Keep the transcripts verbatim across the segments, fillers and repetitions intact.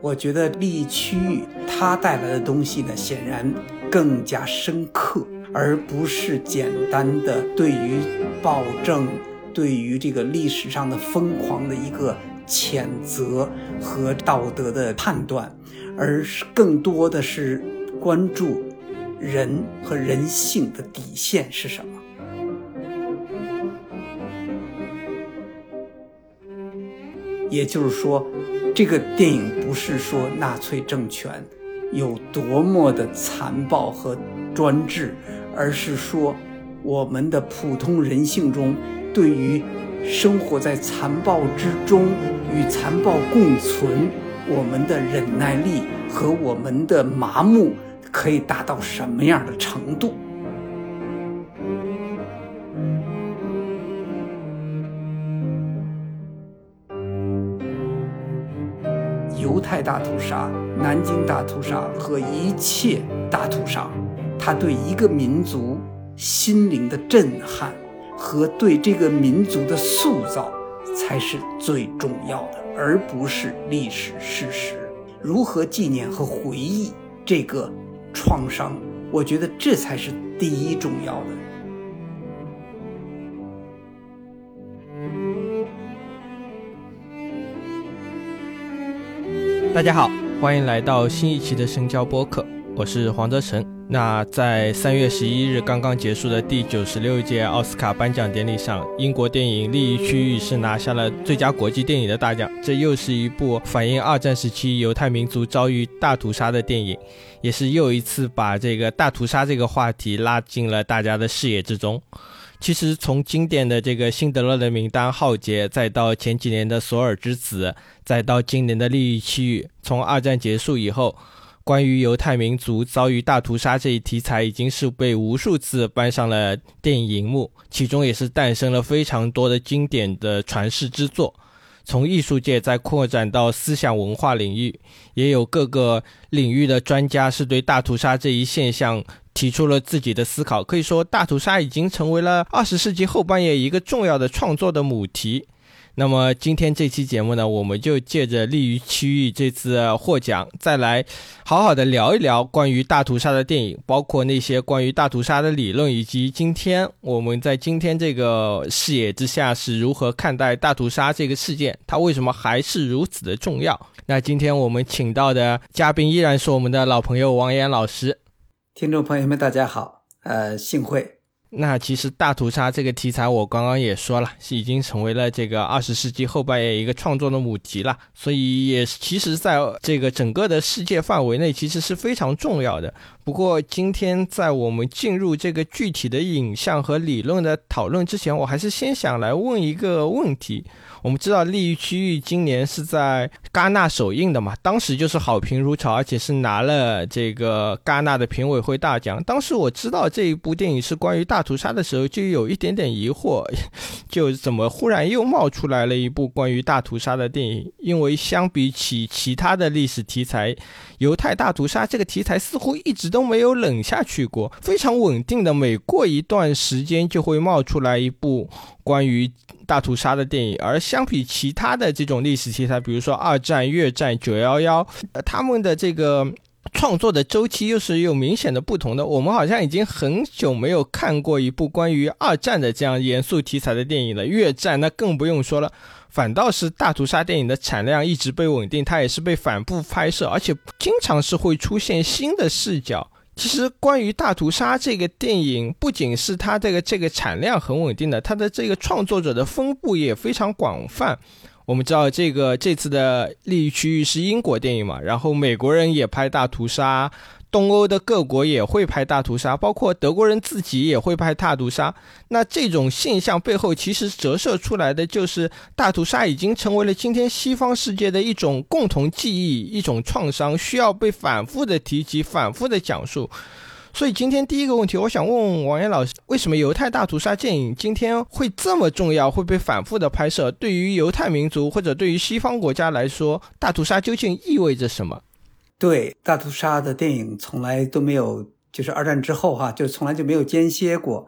我觉得利益区域它带来的东西呢，显然更加深刻，而不是简单的对于暴政、对于这个历史上的疯狂的一个谴责和道德的判断，而是更多的是关注人和人性的底线是什么。也就是说，这个电影不是说纳粹政权有多么的残暴和专制，而是说我们的普通人性中对于生活在残暴之中与残暴共存，我们的忍耐力和我们的麻木可以达到什么样的程度。犹太大屠杀、南京大屠杀和一切大屠杀，它对一个民族心灵的震撼和对这个民族的塑造才是最重要的，而不是历史事实。如何纪念和回忆这个创伤，我觉得这才是第一重要的。 大家好，欢迎来到新一期的深交播客，我是黄泽成。那在三月十一日刚刚结束的第九十六届奥斯卡颁奖典礼上，英国电影《利益区域》是拿下了最佳国际电影的大奖。这又是一部反映二战时期犹太民族遭遇大屠杀的电影，也是又一次把这个大屠杀这个话题拉进了大家的视野之中。其实从经典的这个辛德勒的名单浩劫，再到前几年的索尔之子，再到今年的利益区域，从二战结束以后，关于犹太民族遭遇大屠杀这一题材已经是被无数次搬上了电影荧幕，其中也是诞生了非常多的经典的传世之作。从艺术界再扩展到思想文化领域，也有各个领域的专家是对大屠杀这一现象提出了自己的思考。可以说大屠杀已经成为了二十世纪后半叶一个重要的创作的母题。那么今天这期节目呢，我们就借着利益区域这次获奖，再来好好的聊一聊关于大屠杀的电影，包括那些关于大屠杀的理论，以及今天我们在今天这个视野之下是如何看待大屠杀这个事件，它为什么还是如此的重要。那今天我们请到的嘉宾依然是我们的老朋友王岩老师。 听众朋友们大家好，呃，幸会。 那其实大屠杀这个题材我刚刚也说了，是已经成为了这个二十世纪后半叶一个创作的母题了，所以也其实在这个整个的世界范围内其实是非常重要的。不过今天在我们进入这个具体的影像和理论的讨论之前，我还是先想来问一个问题。我们知道利益区域今年是在戛纳首映的嘛，当时就是好评如潮，而且是拿了这个戛纳的评委会大奖。当时我知道这一部电影是关于大屠杀的时候，就有一点点疑惑，就怎么忽然又冒出来了一部关于大屠杀的电影。因为相比起其他的历史题材，犹太大屠杀这个题材似乎一直都没有冷下去过，非常稳定的，每过一段时间就会冒出来一部关于大屠杀的电影。而相比其他的这种历史题材，比如说二战、越战、九一一，呃，他们的这个创作的周期又是有明显的不同的。我们好像已经很久没有看过一部关于二战的这样严肃题材的电影了，越战那更不用说了。反倒是大屠杀电影的产量一直被稳定，它也是被反复拍摄，而且经常是会出现新的视角。其实关于大屠杀这个电影，不仅是它这个这个产量很稳定的，它的这个创作者的分布也非常广泛。我们知道这个这次的利益区域是英国电影嘛，然后美国人也拍大屠杀，东欧的各国也会拍大屠杀，包括德国人自己也会拍大屠杀。那这种现象背后其实折射出来的就是大屠杀已经成为了今天西方世界的一种共同记忆，一种创伤，需要被反复的提及，反复的讲述。所以今天第一个问题，我想问王岩老师，为什么犹太大屠杀电影今天会这么重要，会被反复的拍摄？对于犹太民族或者对于西方国家来说，大屠杀究竟意味着什么？ 对，大屠杀的电影从来都没有，就是二战之后哈，就从来就没有间歇过。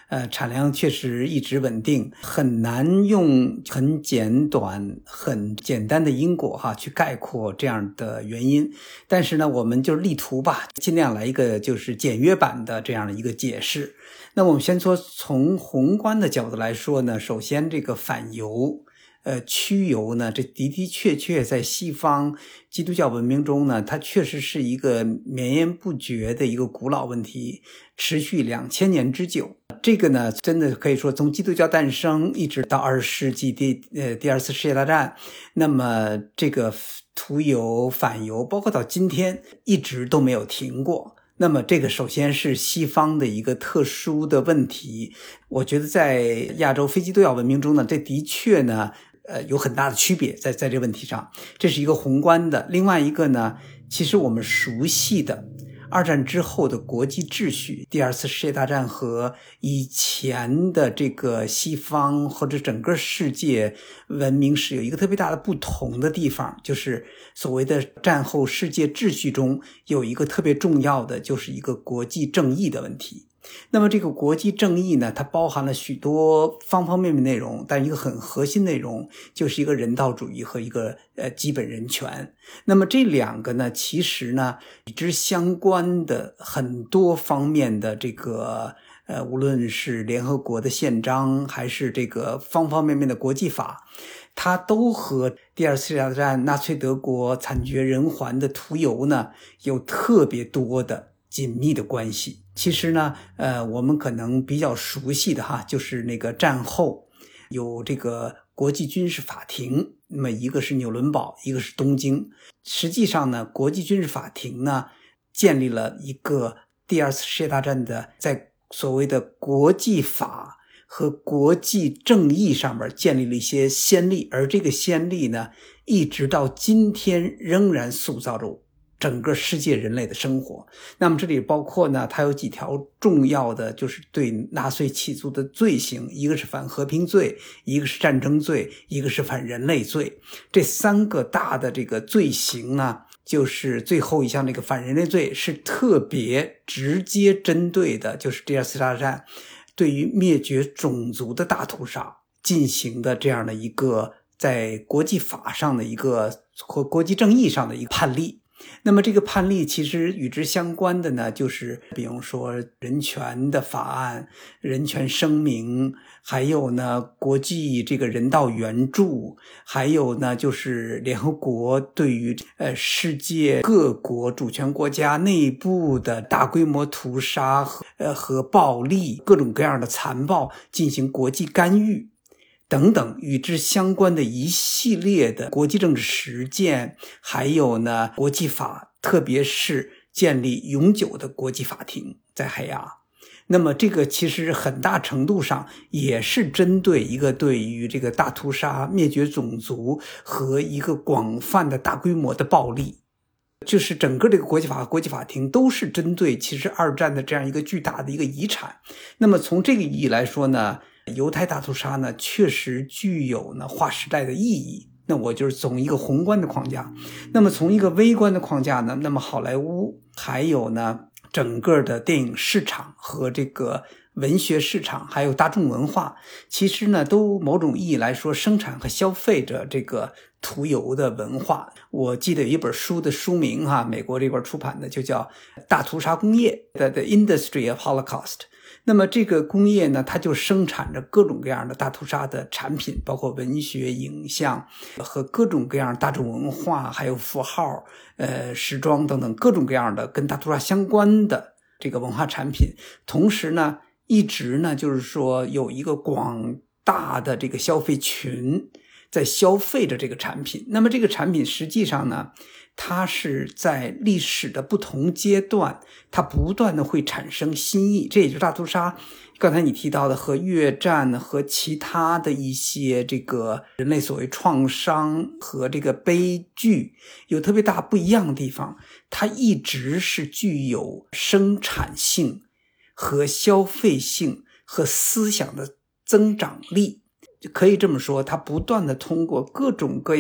呃，产量确实一直稳定，很难用很简短、很简单的因果哈去概括这样的原因。但是呢，我们就力图吧，尽量来一个就是简约版的这样的一个解释。那我们先说从宏观的角度来说呢，首先这个反犹。呃，趋犹呢，这的的确确在西方基督教文明中呢，它确实是一个绵延不绝的一个古老问题，持续两千年之久。这个呢，真的可以说从基督教诞生一直到二十世纪第呃第二次世界大战，那么这个图犹反犹，包括到今天一直都没有停过。那么这个首先是西方的一个特殊的问题，我觉得在亚洲非基督教文明中呢，这的确呢呃，有很大的区别在在这个问题上，这是一个宏观的。另外一个呢，其实我们熟悉的二战之后的国际秩序，第二次世界大战和以前的这个西方或者整个世界文明是有一个特别大的不同的地方，就是所谓的战后世界秩序中有一个特别重要的，就是一个国际正义的问题。那么这个国际正义呢，它包含了许多方方面面内容，但一个很核心内容就是一个人道主义和一个呃基本人权。那么这两个呢，其实呢与之相关的很多方面的这个呃，无论是联合国的宪章，还是这个方方面面的国际法，它都和第二次世界大战纳粹德国惨绝人寰的屠犹呢有特别多的紧密的关系。其实呢，呃，我们可能比较熟悉的哈，就是那个战后有这个国际军事法庭，那么一个是纽伦堡，一个是东京。实际上呢，国际军事法庭呢，建立了一个第二次世界大战的在所谓的国际法和国际正义上面建立了一些先例，而这个先例呢，一直到今天仍然塑造着整个世界人类的生活。那么这里包括呢，它有几条重要的，就是对纳粹起诉的罪行，一个是反和平罪，一个是战争罪，一个是反人类罪。这三个大的这个罪行呢，就是最后一项这个反人类罪是特别直接针对的，就是第二次大战对于灭绝种族的大屠杀进行的这样的一个在国际法上的一个或国际正义上的一个判例。那么这个判例其实与之相关的呢，就是比如说人权的法案、人权声明，还有呢国际这个人道援助，还有呢就是联合国对于呃世界各国主权国家内部的大规模屠杀和呃和暴力，各种各样的残暴进行国际干预等等与之相关的一系列的国际政治实践，还有呢国际法，特别是建立永久的国际法庭在海牙。那么这个其实很大程度上也是针对一个对于这个大屠杀、灭绝种族和一个广泛的大规模的暴力，就是整个这个国际法和国际法庭都是针对其实二战的这样一个巨大的一个遗产。那么从这个意义来说呢，犹太大屠杀呢确实具有呢划时代的意义。那我就是从一个宏观的框架，那么从一个微观的框架呢，那么好莱坞还有呢整个的电影市场和这个文学市场还有大众文化，其实呢都某种意义来说生产和消费着这个屠犹的文化。我记得有一本书的书名哈，美国这边出版的就叫大屠杀工业 The, The Industry of Holocaust。那么这个工业呢，它就生产着各种各样的大屠杀的产品，包括文学、影像和各种各样大众文化，还有符号、呃时装等等各种各样的跟大屠杀相关的这个文化产品。同时呢，一直呢就是说有一个广大的这个消费群在消费着这个产品。那么这个产品实际上呢，它是在历史的不同阶段，它不断的会产生新意。这也就是大屠杀刚才你提到的和越战和其他的一些这个人类所谓创伤和这个悲剧有特别大不一样的地方，它一直是具有生产性和消费性和思想的增长力。可以这么说，它不断的通过各种各样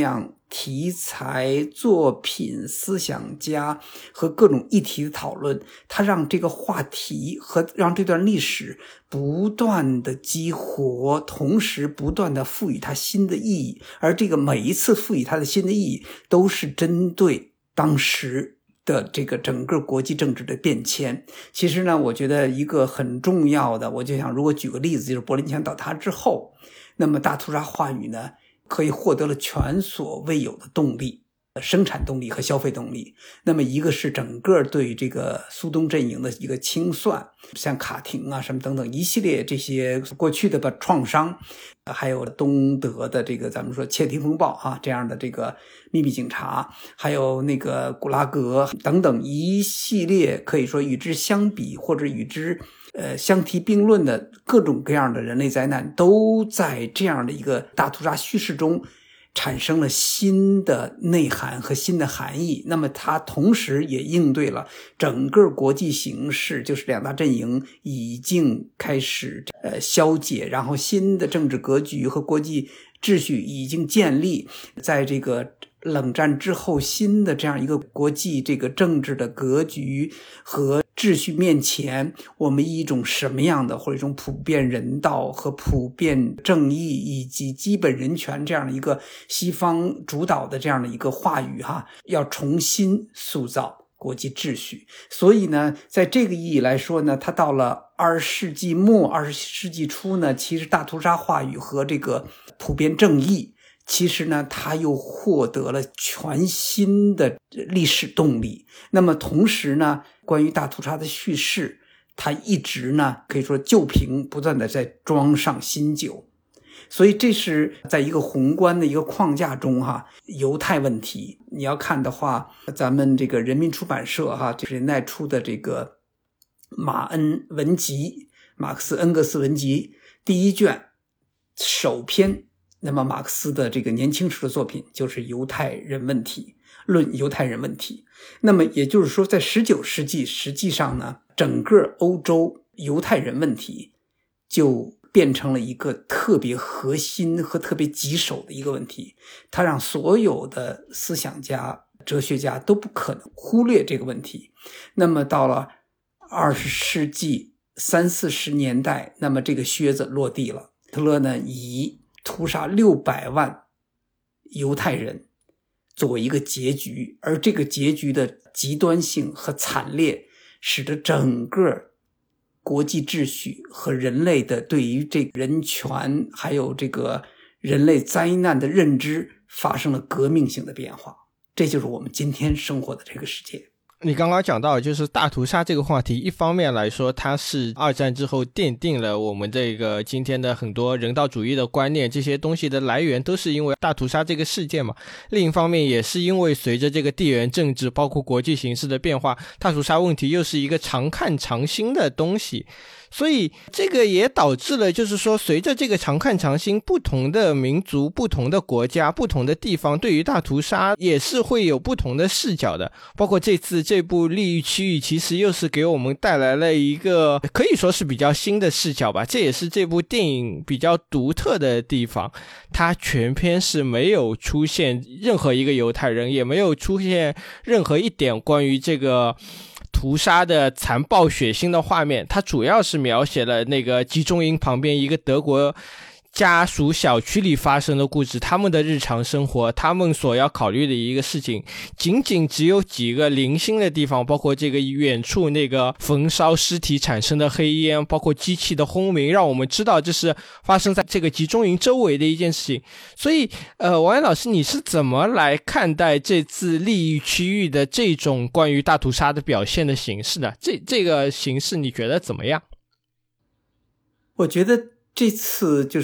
题材、作品、思想家和各种议题的讨论，它让这个话题和让这段历史不断的激活，同时不断的赋予它新的意义，而这个每一次赋予它的新的意义都是针对当时的这个整个国际政治的变迁。其实呢，我觉得一个很重要的，我就想如果举个例子，就是柏林墙倒塌之后，那么大屠杀话语呢可以获得了前所未有的动力，生产动力和消费动力。那么一个是整个对于这个苏东阵营的一个清算，像卡廷啊什么等等一系列这些过去的吧创伤，还有东德的这个咱们说窃听风暴啊这样的这个秘密警察，还有那个古拉格等等一系列可以说与之相比或者与之呃，相提并论的各种各样的人类灾难，都在这样的一个大屠杀叙事中产生了新的内涵和新的含义。那么它同时也应对了整个国际形势，就是两大阵营已经开始呃消解，然后新的政治格局和国际秩序已经建立，在这个冷战之后新的这样一个国际这个政治的格局和秩序面前，我们以一种什么样的或者一种普遍人道和普遍正义以及基本人权这样的一个西方主导的这样的一个话语哈，要重新塑造国际秩序。所以呢，在这个意义来说呢，它到了二十世纪末二十世纪初呢，其实大屠杀话语和这个普遍正义其实呢，它又获得了全新的历史动力。那么同时呢，关于大屠杀的叙事，它一直呢可以说旧瓶不断的在装上新酒。所以这是在一个宏观的一个框架中哈，犹太问题你要看的话，咱们这个人民出版社哈，这个年代出的这个马恩文集，马克思恩格斯文集第一卷首篇，那么马克思的这个年轻时的作品就是犹太人问题，论犹太人问题。那么也就是说，在十九世纪实际上呢，整个欧洲犹太人问题就变成了一个特别核心和特别棘手的一个问题，它让所有的思想家、哲学家都不可能忽略这个问题。那么到了二十世纪三四十年代，那么这个靴子落地了，希特勒呢以屠杀六百万犹太人作为一个结局，而这个结局的极端性和惨烈，使得整个国际秩序和人类的对于这个人权还有这个人类灾难的认知发生了革命性的变化。这就是我们今天生活的这个世界。 你刚刚讲到就是大屠杀这个话题，一方面来说它是二战之后奠定了我们这个今天的很多人道主义的观念，这些东西的来源都是因为大屠杀这个事件嘛。另一方面也是因为随着这个地缘政治包括国际形势的变化，大屠杀问题又是一个常看常新的东西，所以这个也导致了就是说随着这个常看常新，不同的民族、不同的国家、不同的地方对于大屠杀也是会有不同的视角的。包括这次这部《利益区域》其实又是给我们带来了一个可以说是比较新的视角吧，这也是这部电影比较独特的地方。它全篇是没有出现任何一个犹太人，也没有出现任何一点关于这个屠杀的残暴血腥的画面，它主要是描写了那个集中营旁边一个德国家属小区里发生的故事，他们的日常生活，他们所要考虑的一个事情，仅仅只有几个零星的地方，包括这个远处那个焚烧尸体产生的黑烟，包括机器的轰鸣，让我们知道这是发生在这个集中营周围的一件事情。所以呃，王岩老师，你是怎么来看待这次利益区域的这种关于大屠杀的表现的形式的？这这个形式你觉得怎么样？ 我觉得这次就是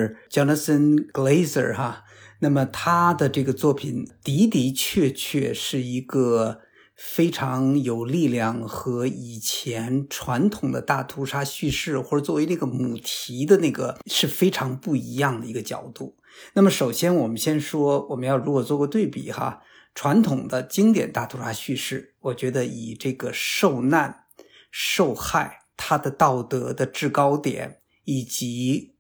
Jonathan Glazer 哈，那么他的这个作品的的确确是一个非常有力量和以前传统的大屠杀叙事或者作为那个母题的那个是非常不一样的一个角度。那么首先我们先说，我们要如果做个对比哈，传统的经典大屠杀叙事，我觉得以这个受难、受害，它的道德的制高点以及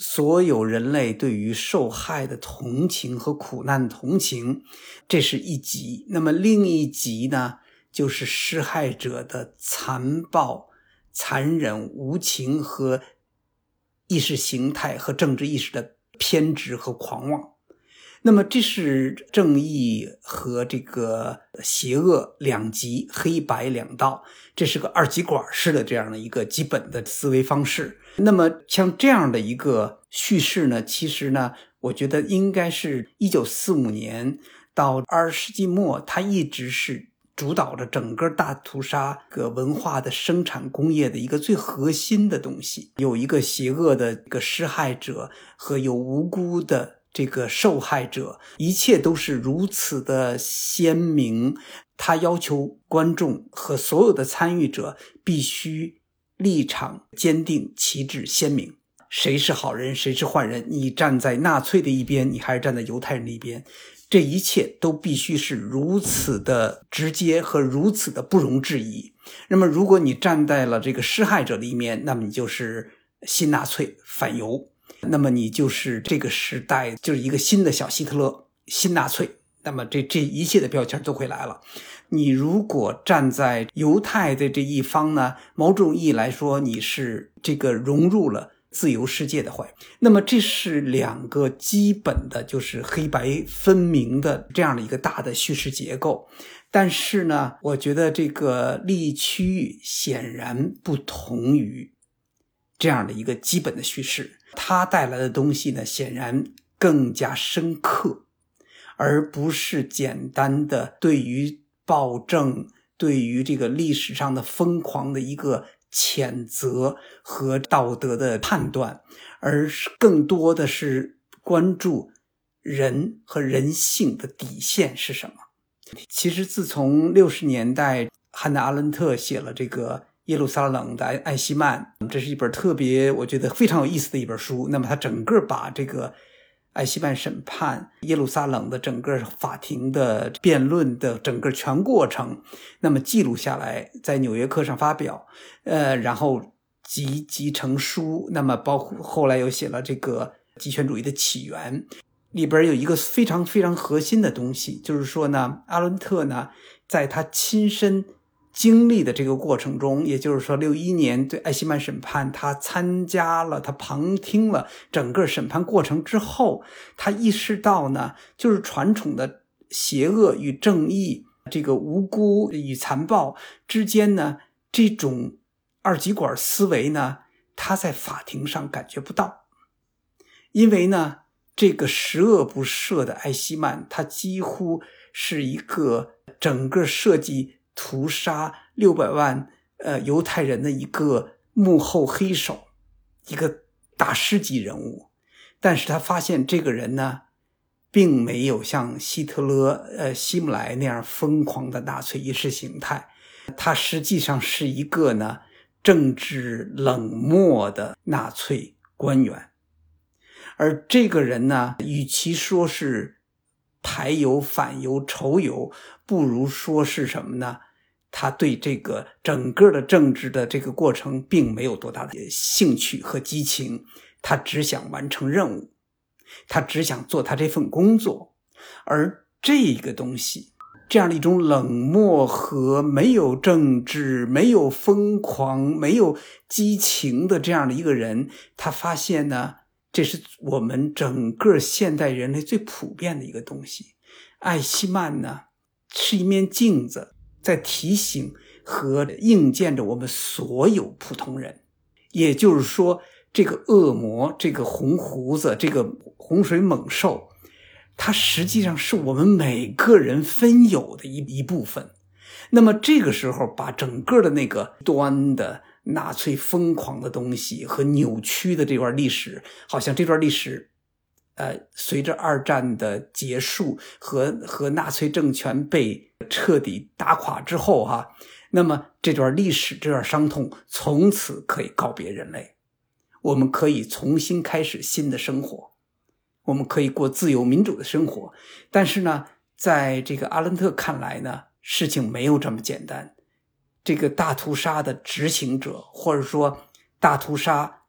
所有人类对于受害的同情和苦难的同情，这是一极。那么另一极呢，就是施害者的残暴、残忍、无情和意识形态和政治意识的偏执和狂妄。那么这是正义和这个邪恶两极，黑白两道，这是个二极管式的这样的一个基本的思维方式。那么像这样的一个叙事呢，其实呢，我觉得应该是一九四五年到二十世纪末，它一直是主导着整个大屠杀个文化的生产工业的一个最核心的东西。有一个邪恶的一个施害者和有无辜的这个受害者，一切都是如此的鲜明。他要求观众和所有的参与者必须立场坚定，旗帜鲜明。谁是好人，谁是坏人，你站在纳粹的一边，你还是站在犹太人的一边，这一切都必须是如此的直接和如此的不容置疑。那么如果你站在了这个施害者的一面，那么你就是新纳粹，反犹，那么你就是这个时代就是一个新的小希特勒，新纳粹，那么这这一切的标签都会来了。你如果站在犹太的这一方呢，某种意义来说，你是这个融入了自由世界的坏。那么这是两个基本的就是黑白分明的这样的一个大的叙事结构。但是呢，我觉得这个利益区域显然不同于这样的一个基本的叙事，它带来的东西呢，显然更加深刻，而不是简单的对于暴政、对于这个历史上的疯狂的一个谴责和道德的判断，而是更多的是关注人和人性的底线是什么。其实自从六十年代汉娜·阿伦特写了这个耶路撒冷的艾希曼，这是一本特别我觉得非常有意思的一本书。那么他整个把这个艾希曼审判耶路撒冷的整个法庭的辩论的整个全过程那么记录下来，在纽约客上发表，呃，然后集集成书。那么包括后来又写了这个极权主义的起源，里边有一个非常非常核心的东西，就是说呢，阿伦特呢在他亲身经历的这个过程中，也就是说六一年对艾希曼审判，他参加了，他旁听了整个审判过程之后，他意识到呢，就是传统的邪恶与正义，这个无辜与残暴之间呢，这种二极管思维呢，他在法庭上感觉不到。因为呢，这个十恶不赦的艾希曼，他几乎是一个整个设计屠杀六百万呃犹太人的一个幕后黑手，一个大师级人物。但是他发现这个人呢，并没有像希特勒呃希姆莱那样疯狂的纳粹意识形态，他实际上是一个呢政治冷漠的纳粹官员。而这个人呢，与其说是排犹、反犹、仇犹，不如说是什么呢？他对这个整个的政治的这个过程并没有多大的兴趣和激情，他只想完成任务，他只想做他这份工作。而这个东西，这样的一种冷漠和没有政治、没有疯狂、没有激情的这样的一个人，他发现呢，这是我们整个现代人类最普遍的一个东西。艾希曼呢，是一面镜子，在提醒和映见着我们所有普通人。也就是说，这个恶魔，这个红胡子，这个洪水猛兽，它实际上是我们每个人分有的一一部分。那么这个时候，把整个的那个端的纳粹疯狂的东西和扭曲的这段历史，好像这段历史呃，随着二战的结束和和纳粹政权被彻底打垮之后哈、啊，那么这段历史这段伤痛从此可以告别人类，我们可以重新开始新的生活，我们可以过自由民主的生活。但是呢，在这个阿伦特看来呢，事情没有这么简单。这个大屠杀的执行者，或者说大屠杀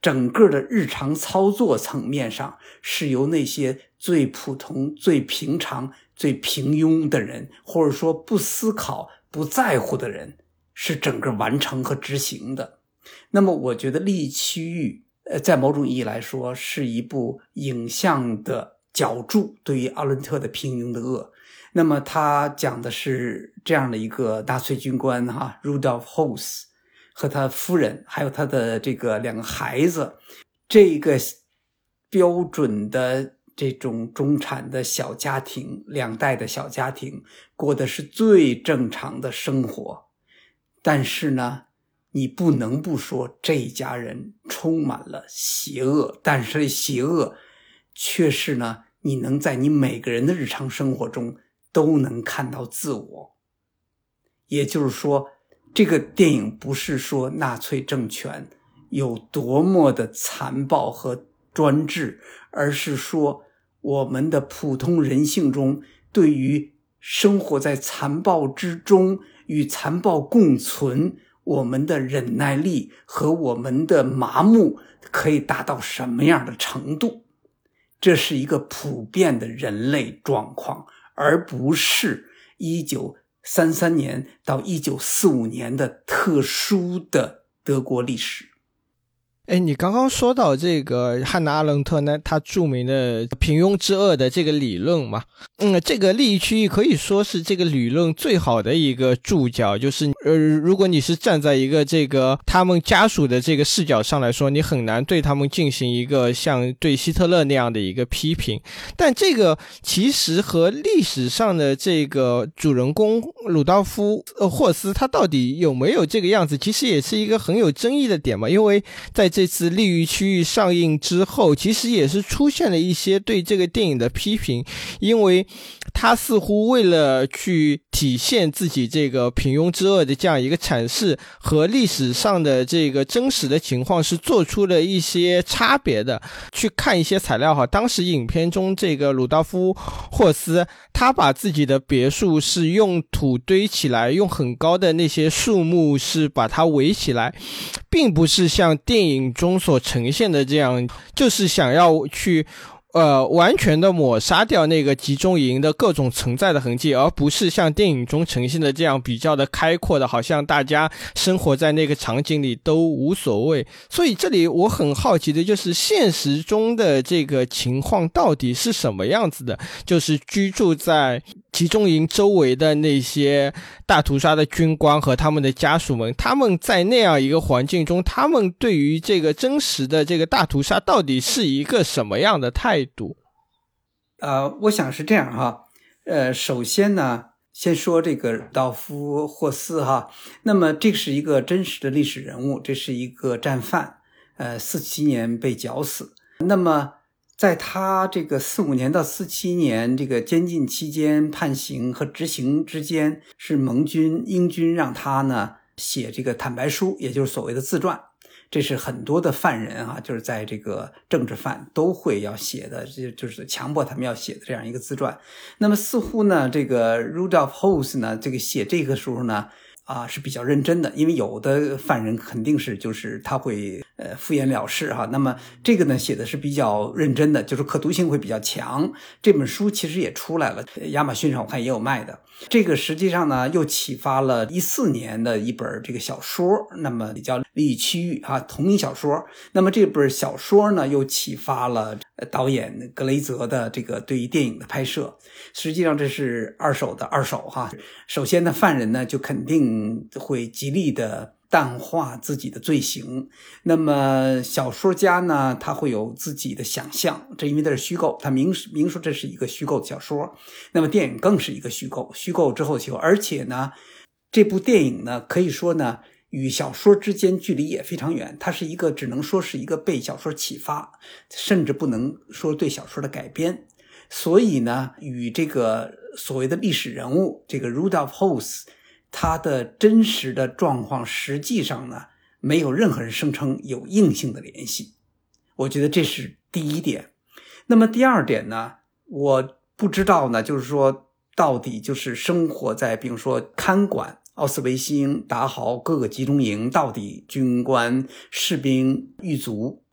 整个的日常操作层面上是由那些最普通、最平常、最平庸的人，或者说不思考、不在乎的人，是整个完成和执行的。那么我觉得《利益区域》呃，在某种意义来说是一部影像的脚注对于阿伦特的平庸的恶。那么他讲的是这样的一个纳粹军官哈 Rudolf Höss 和他夫人还有他的这个两个孩子，这个标准的这种中产的小家庭，两代的小家庭过的是最正常的生活。但是呢，你不能不说这一家人充满了邪恶，但是邪恶却是呢，你能在你每个人的日常生活中都能看到自我。也就是说，这个电影不是说纳粹政权有多么的残暴和专制，而是说我们的普通人性中对于生活在残暴之中与残暴共存，我们的忍耐力和我们的麻木可以达到什么样的程度。这是一个普遍的人类状况，而不是一九三三年到一九四五年的特殊的德国历史。 哎，你刚刚说到这个汉娜·阿伦特呢，他著名的平庸之恶的这个理论嘛，嗯，这个利益区域可以说是这个理论最好的一个注脚，就是呃，如果你是站在一个这个他们家属的这个视角上来说，你很难对他们进行一个像对希特勒那样的一个批评。但这个其实和历史上的这个主人公鲁道夫·霍斯他到底有没有这个样子，其实也是一个很有争议的点嘛，因为在这次利益区域上映之后，其实也是出现了一些对这个电影的批评，因为他似乎为了去体现自己这个平庸之恶的这样一个阐释，和历史上的这个真实的情况是做出了一些差别的。去看一些材料哈，当时影片中这个鲁道夫·霍斯，他把自己的别墅是用土堆起来，用很高的那些树木是把它围起来，并不是像电影中所呈现的这样，就是想要去呃，完全的抹杀掉那个集中营的各种存在的痕迹，而不是像电影中呈现的这样比较的开阔的，好像大家生活在那个场景里都无所谓。所以这里我很好奇的就是现实中的这个情况到底是什么样子的，就是居住在集中营周围的那些大屠杀的军官和他们的家属们，他们在那样一个环境中，他们对于这个真实的这个大屠杀到底是一个什么样的态度？ 呃，我想是这样哈，呃，首先呢，先说这个鲁道夫·霍斯哈，那么这是一个真实的历史人物，这是一个战犯，呃，四七年被绞死，那么在他这个四五年到四七年这个监禁期间，判刑和执行之间，是盟军英军让他呢写这个坦白书，也就是所谓的自传。这是很多的犯人啊，就是在这个政治犯都会要写的，就是强迫他们要写的这样一个自传。那么似乎呢，这个 Rudolf Höss 呢，这个写这个时候呢，啊是比较认真的，因为有的犯人肯定是就是他会呃敷衍了事哈。那么这个呢写的是比较认真的，就是可读性会比较强。这本书其实也出来了，亚马逊上我看也有卖的。这个实际上呢又启发了一四年的一本这个小说，那么叫《利益区域》啊，同名小说。那么这本小说呢又启发了导演格雷泽的这个对于电影的拍摄。实际上这是二手的二手哈。首先呢，犯人呢就肯定会极力的淡化自己的罪行，那么小说家呢他会有自己的想象，这因为它是虚构，他明明说这是一个虚构的小说，那么电影更是一个虚构，虚构之后虚构，而且呢这部电影呢可以说呢与小说之间距离也非常远，它是一个只能说是一个被小说启发，甚至不能说对小说的改编。所以呢与这个所谓的历史人物这个 Rudolf Höss他的真实的状况实际上呢没有任何人声称有硬性的联系，我觉得这是第一点。那么第二点呢，我不知道呢就是说到底就是生活在比如说看管奥斯维辛、达豪各个集中营，到底军官、士兵、狱卒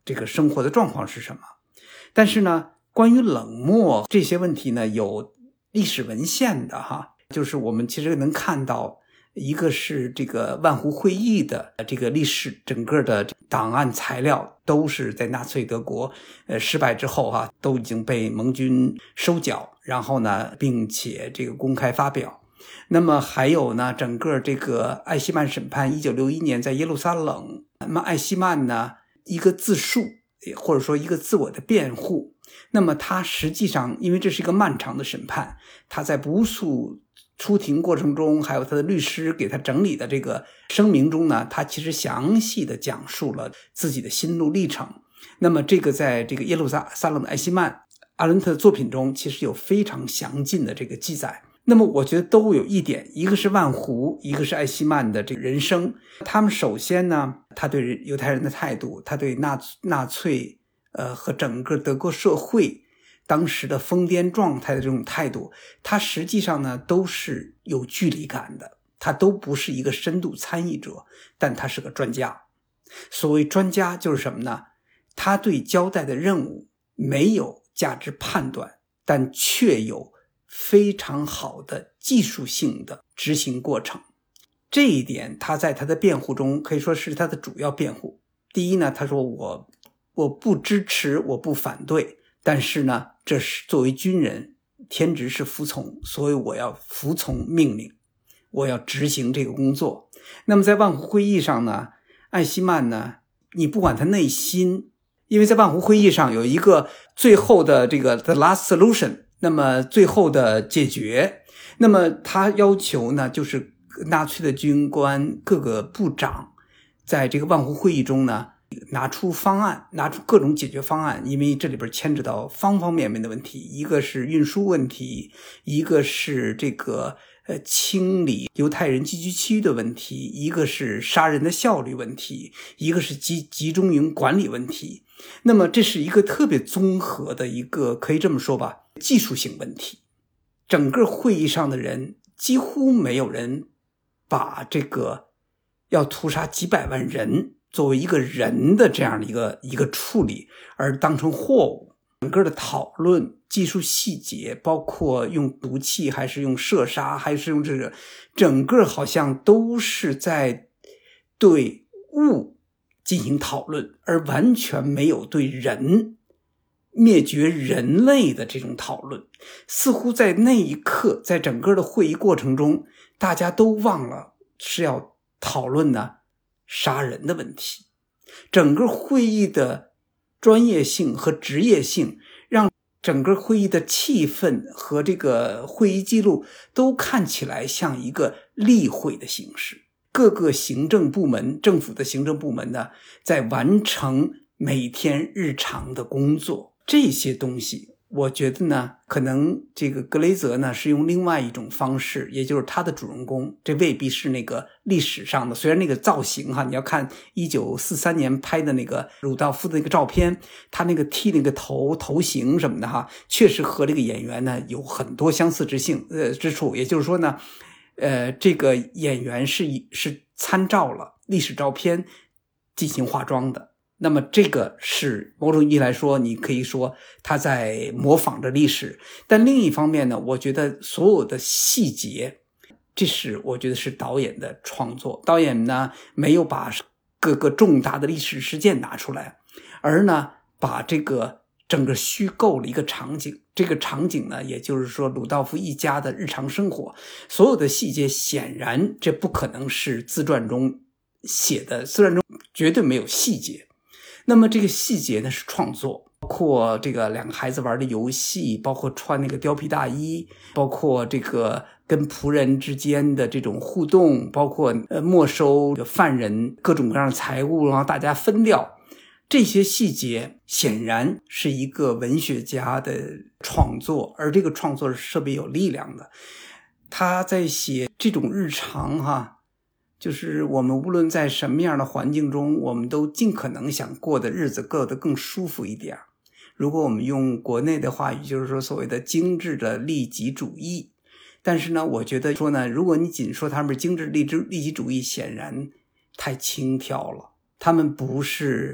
这个生活的状况是什么。但是呢，关于冷漠这些问题呢，有历史文献的哈，就是我们其实能看到，一个是这个万湖会议的这个历史，整个的档案材料都是在纳粹德国呃失败之后哈，都已经被盟军收缴，然后呢，并且这个公开发表。那么还有呢，整个这个艾希曼审判一九六一年在耶路撒冷，那么艾希曼呢一个自述或者说一个自我的辩护，那么他实际上因为这是一个漫长的审判，他在不诉出庭过程中，还有他的律师给他整理的这个声明中呢，他其实详细的讲述了自己的心路历程。那么这个在这个耶路撒冷的艾希曼阿伦特的作品中其实有非常详尽的这个记载。那么我觉得都有一点，一个是万湖，一个是艾希曼的这个人生。他们首先呢，他对犹太人的态度，他对纳纳粹呃和整个德国社会当时的疯癫状态的这种态度，他实际上呢都是有距离感的，他都不是一个深度参与者，但他是个专家。所谓专家就是什么呢？他对交代的任务没有价值判断，但却有非常好的技术性的执行过程。这一点他在他的辩护中可以说是他的主要辩护。第一呢，他说我我不支持，我不反对，但是呢，这是作为军人，天职是服从，所以我要服从命令，我要执行这个工作。那么在万湖会议上呢，艾希曼呢，你不管他内心，因为在万湖会议上有一个最后的这个 the last solution， 那么最后的解决，那么他要求呢，就是纳粹的军官各个部长在这个万湖会议中呢，拿出方案，拿出各种解决方案，因为这里边牵扯到方方面面的问题，一个是运输问题，一个是这个呃清理犹太人聚居区的问题，一个是杀人的效率问题，一个是集集中营管理问题。那么这是一个特别综合的一个，可以这么说吧，技术性问题。整个会议上的人几乎没有人把这个要屠杀几百万人作为一个人的这样的一个一个处理而当成货物。整个的讨论技术细节，包括用毒气还是用射杀还是用这个，整个好像都是在对物进行讨论，而完全没有对人灭绝人类的这种讨论。似乎在那一刻，在整个的会议过程中，大家都忘了是要讨论呢杀人的问题。整个会议的专业性和职业性，让整个会议的气氛和这个会议记录都看起来像一个例会的形式。各个行政部门，政府的行政部门呢，在完成每天日常的工作。这些东西我觉得呢，可能这个格雷泽呢是用另外一种方式，也就是他的主人公，这未必是那个历史上的，虽然那个造型哈，你要看一九四三年拍的那个鲁道夫的那个照片，他那个剃那个头头型什么的哈，确实和这个演员呢有很多相似之性呃之处。也就是说呢，呃，这个演员是是参照了历史照片进行化妆的。那么这个是某种意义来说，你可以说他在模仿着历史。但另一方面呢，我觉得所有的细节，这是我觉得是导演的创作。导演呢没有把各个重大的历史事件拿出来，而呢把这个整个虚构了一个场景。这个场景呢，也就是说鲁道夫一家的日常生活，所有的细节显然这不可能是自传中写的，自传中绝对没有细节。那么这个细节呢是创作，包括这个两个孩子玩的游戏，包括穿那个貂皮大衣，包括这个跟仆人之间的这种互动，包括呃没收犯人各种各样的财物，然后大家分掉。这些细节显然是一个文学家的创作，而这个创作是特别有力量的。他在写这种日常哈，就是我们无论在什么样的环境中，我们都尽可能想过的日子过得更舒服一点。如果我们用国内的话语，就是说所谓的精致的利己主义。但是呢，我觉得说呢，如果你仅说他们是精致利己主义，显然太轻佻了。他们不是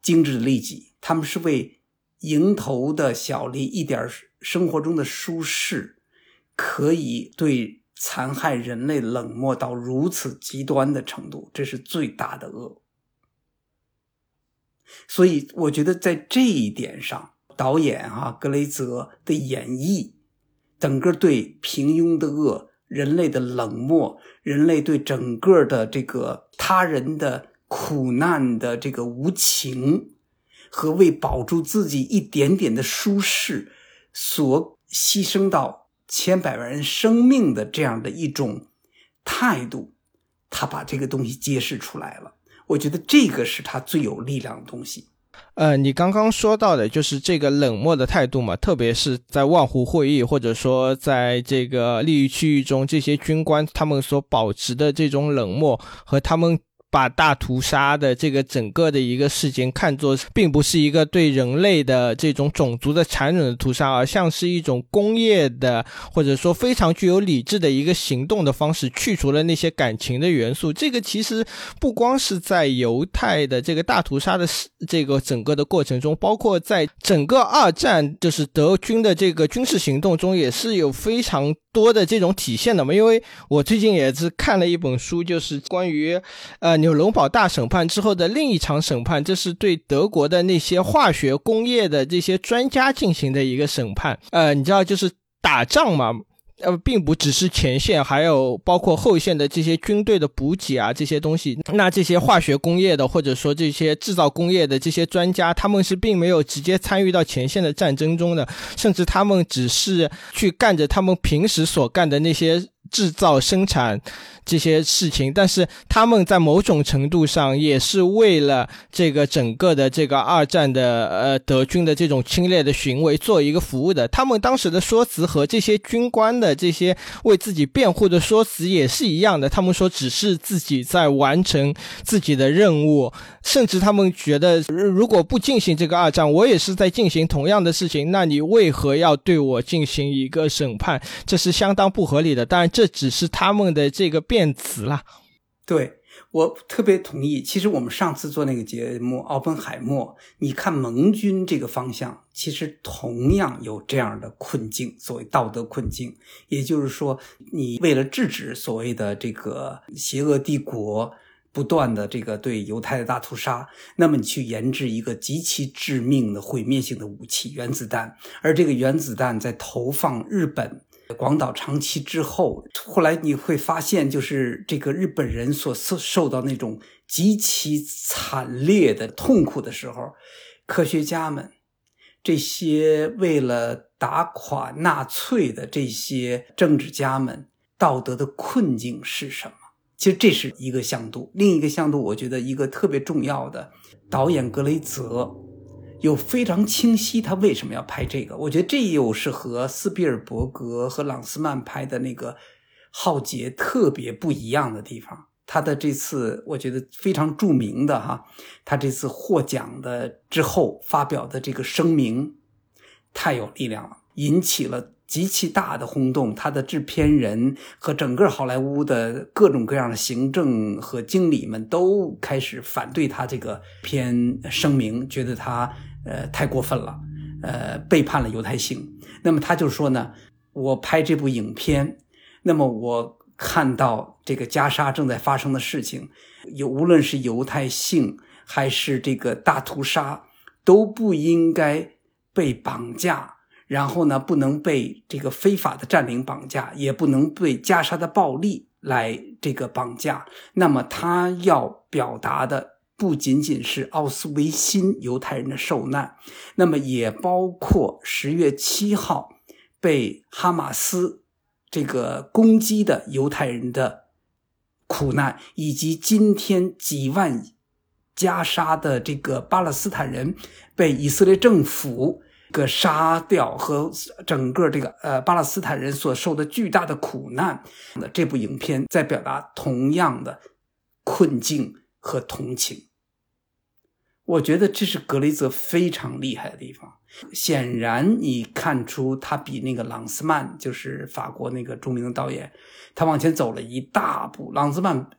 精致的利己，他们是为蝇头的小利，一点生活中的舒适，可以对残害人类冷漠到如此极端的程度，这是最大的恶。所以我觉得在这一点上，导演啊格雷泽的演绎，整个对平庸的恶，人类的冷漠，人类对整个的这个他人的苦难的这个无情，和为保住自己一点点的舒适所牺牲到千百万人生命的这样的一种态度，他把这个东西揭示出来了。我觉得这个是他最有力量的东西。 呃，你刚刚说到的就是这个冷漠的态度嘛，特别是在万湖会议或者说在这个利益区域中，这些军官他们所保持的这种冷漠，和他们把大屠杀的这个整个的一个事件看作并不是一个对人类的这种种族的残忍的屠杀，而像是一种工业的或者说非常具有理智的一个行动的方式，去除了那些感情的元素。这个其实不光是在犹太的这个大屠杀的这个整个的过程中，包括在整个二战就是德军的这个军事行动中也是有非常多的这种体现的嘛。因为我最近也是看了一本书，就是关于呃纽伦堡大审判之后的另一场审判，这是对德国的那些化学工业的这些专家进行的一个审判。呃你知道就是打仗嘛，呃，并不只是前线，还有包括后线的这些军队的补给啊，这些东西。那这些化学工业的或者说这些制造工业的这些专家，他们是并没有直接参与到前线的战争中的，甚至他们只是去干着他们平时所干的那些制造生产这些事情，但是他们在某种程度上也是为了这个整个的这个二战的呃德军的这种侵略的行为做一个服务的。他们当时的说辞和这些军官的这些为自己辩护的说辞也是一样的，他们说只是自己在完成自己的任务，甚至他们觉得如果不进行这个二战，我也是在进行同样的事情，那你为何要对我进行一个审判？这是相当不合理的。当然这只是他们的这个辩词啦。 对，我特别同意。其实我们上次做那个节目奥本海默，你看盟军这个方向其实同样有这样的困境，所谓道德困境。也就是说，你为了制止所谓的这个邪恶帝国不断的这个对犹太的大屠杀，那么你去研制一个极其致命的毁灭性的武器原子弹，而这个原子弹在投放日本广岛长崎之后，后来你会发现就是这个日本人所受到那种极其惨烈的痛苦的时候，科学家们这些为了打垮纳粹的这些政治家们道德的困境是什么？其实这是一个向度。另一个向度我觉得一个特别重要的，导演格雷泽有非常清晰他为什么要拍这个。我觉得这又是和斯皮尔伯格和朗斯曼拍的那个浩劫特别不一样的地方。他的这次我觉得非常著名的哈，他这次获奖的之后发表的这个声明太有力量了，引起了极其大的轰动。他的制片人和整个好莱坞的各种各样的行政和经理们都开始反对他这个片声明，觉得他呃太过分了，呃背叛了犹太性。那么他就说呢，我拍这部影片，那么我看到这个加沙正在发生的事情，有无论是犹太性还是这个大屠杀，都不应该被绑架，然后呢不能被这个非法的占领绑架，也不能被加沙的暴力来这个绑架。那么他要表达的不仅仅是奥斯维辛犹太人的受难，那么也包括十月七号被哈马斯这个攻击的犹太人的苦难，以及今天几万加沙的这个巴勒斯坦人被以色列政府个杀掉和整个这个呃巴勒斯坦人所受的巨大的苦难。这部影片在表达同样的困境和同情。我觉得这是格雷泽非常厉害的地方。显然你看出他比那个朗斯曼，就是法国那个著名的导演，他往前走了一大步。朗斯曼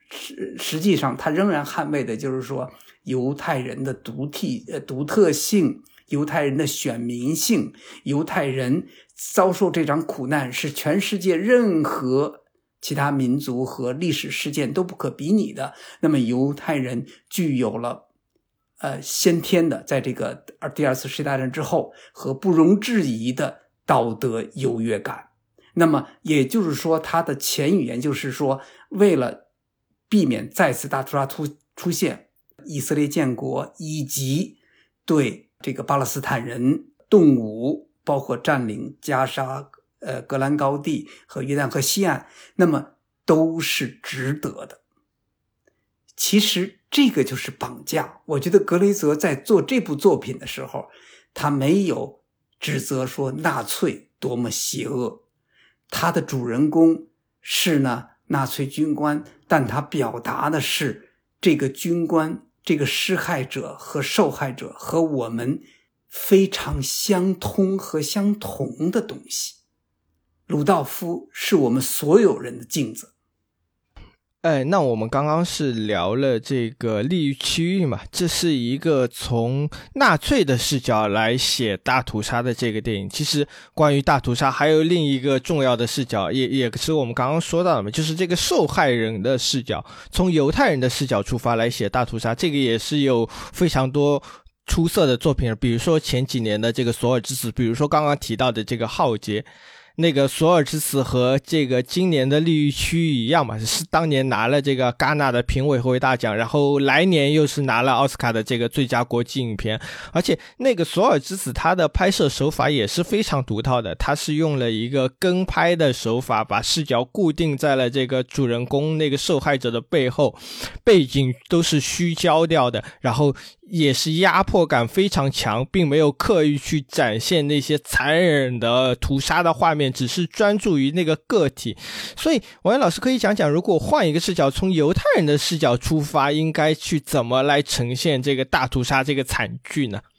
实实际上他仍然捍卫的就是说犹太人的独体呃独特性，犹太人的选民性，犹太人遭受这场苦难是全世界任何其他民族和历史事件都不可比拟的。那么犹太人具有了呃先天的在这个第二次世界大战之后和不容置疑的道德优越感。那么也就是说，他的前语言就是说，为了避免再次大屠杀出出现，以色列建国以及对这个巴勒斯坦人动武，包括占领加沙、呃戈兰高地和约旦河西岸，那么都是值得的。其实这个就是绑架。我觉得格雷泽在做这部作品的时候，他没有指责说纳粹多么邪恶，他的主人公是呢纳粹军官，但他表达的是这个军官，这个施害者和受害者和我们非常相通和相同的东西。鲁道夫是我们所有人的镜子。 哎，那我们刚刚是聊了这个利益区域嘛，这是一个从纳粹的视角来写大屠杀的这个电影。其实关于大屠杀还有另一个重要的视角，也也是我们刚刚说到的嘛，就是这个受害人的视角，从犹太人的视角出发来写大屠杀，这个也是有非常多出色的作品，比如说前几年的这个索尔之死，比如说刚刚提到的这个浩劫。那个索尔之死和这个今年的利益区域一样嘛，是当年拿了这个戛纳的评委会大奖，然后来年又是拿了奥斯卡的这个最佳国际影片。而且那个索尔之死它的拍摄手法也是非常独到的，它是用了一个跟拍的手法，把视角固定在了这个主人公那个受害者的背后，背景都是虚焦掉的，然后也是压迫感非常强，并没有刻意去展现那些残忍的屠杀的画面，只是专注于那个个体。所以王源老师可以讲讲，如果换一个视角，从犹太人的视角出发，应该去怎么来呈现这个大屠杀这个惨剧呢？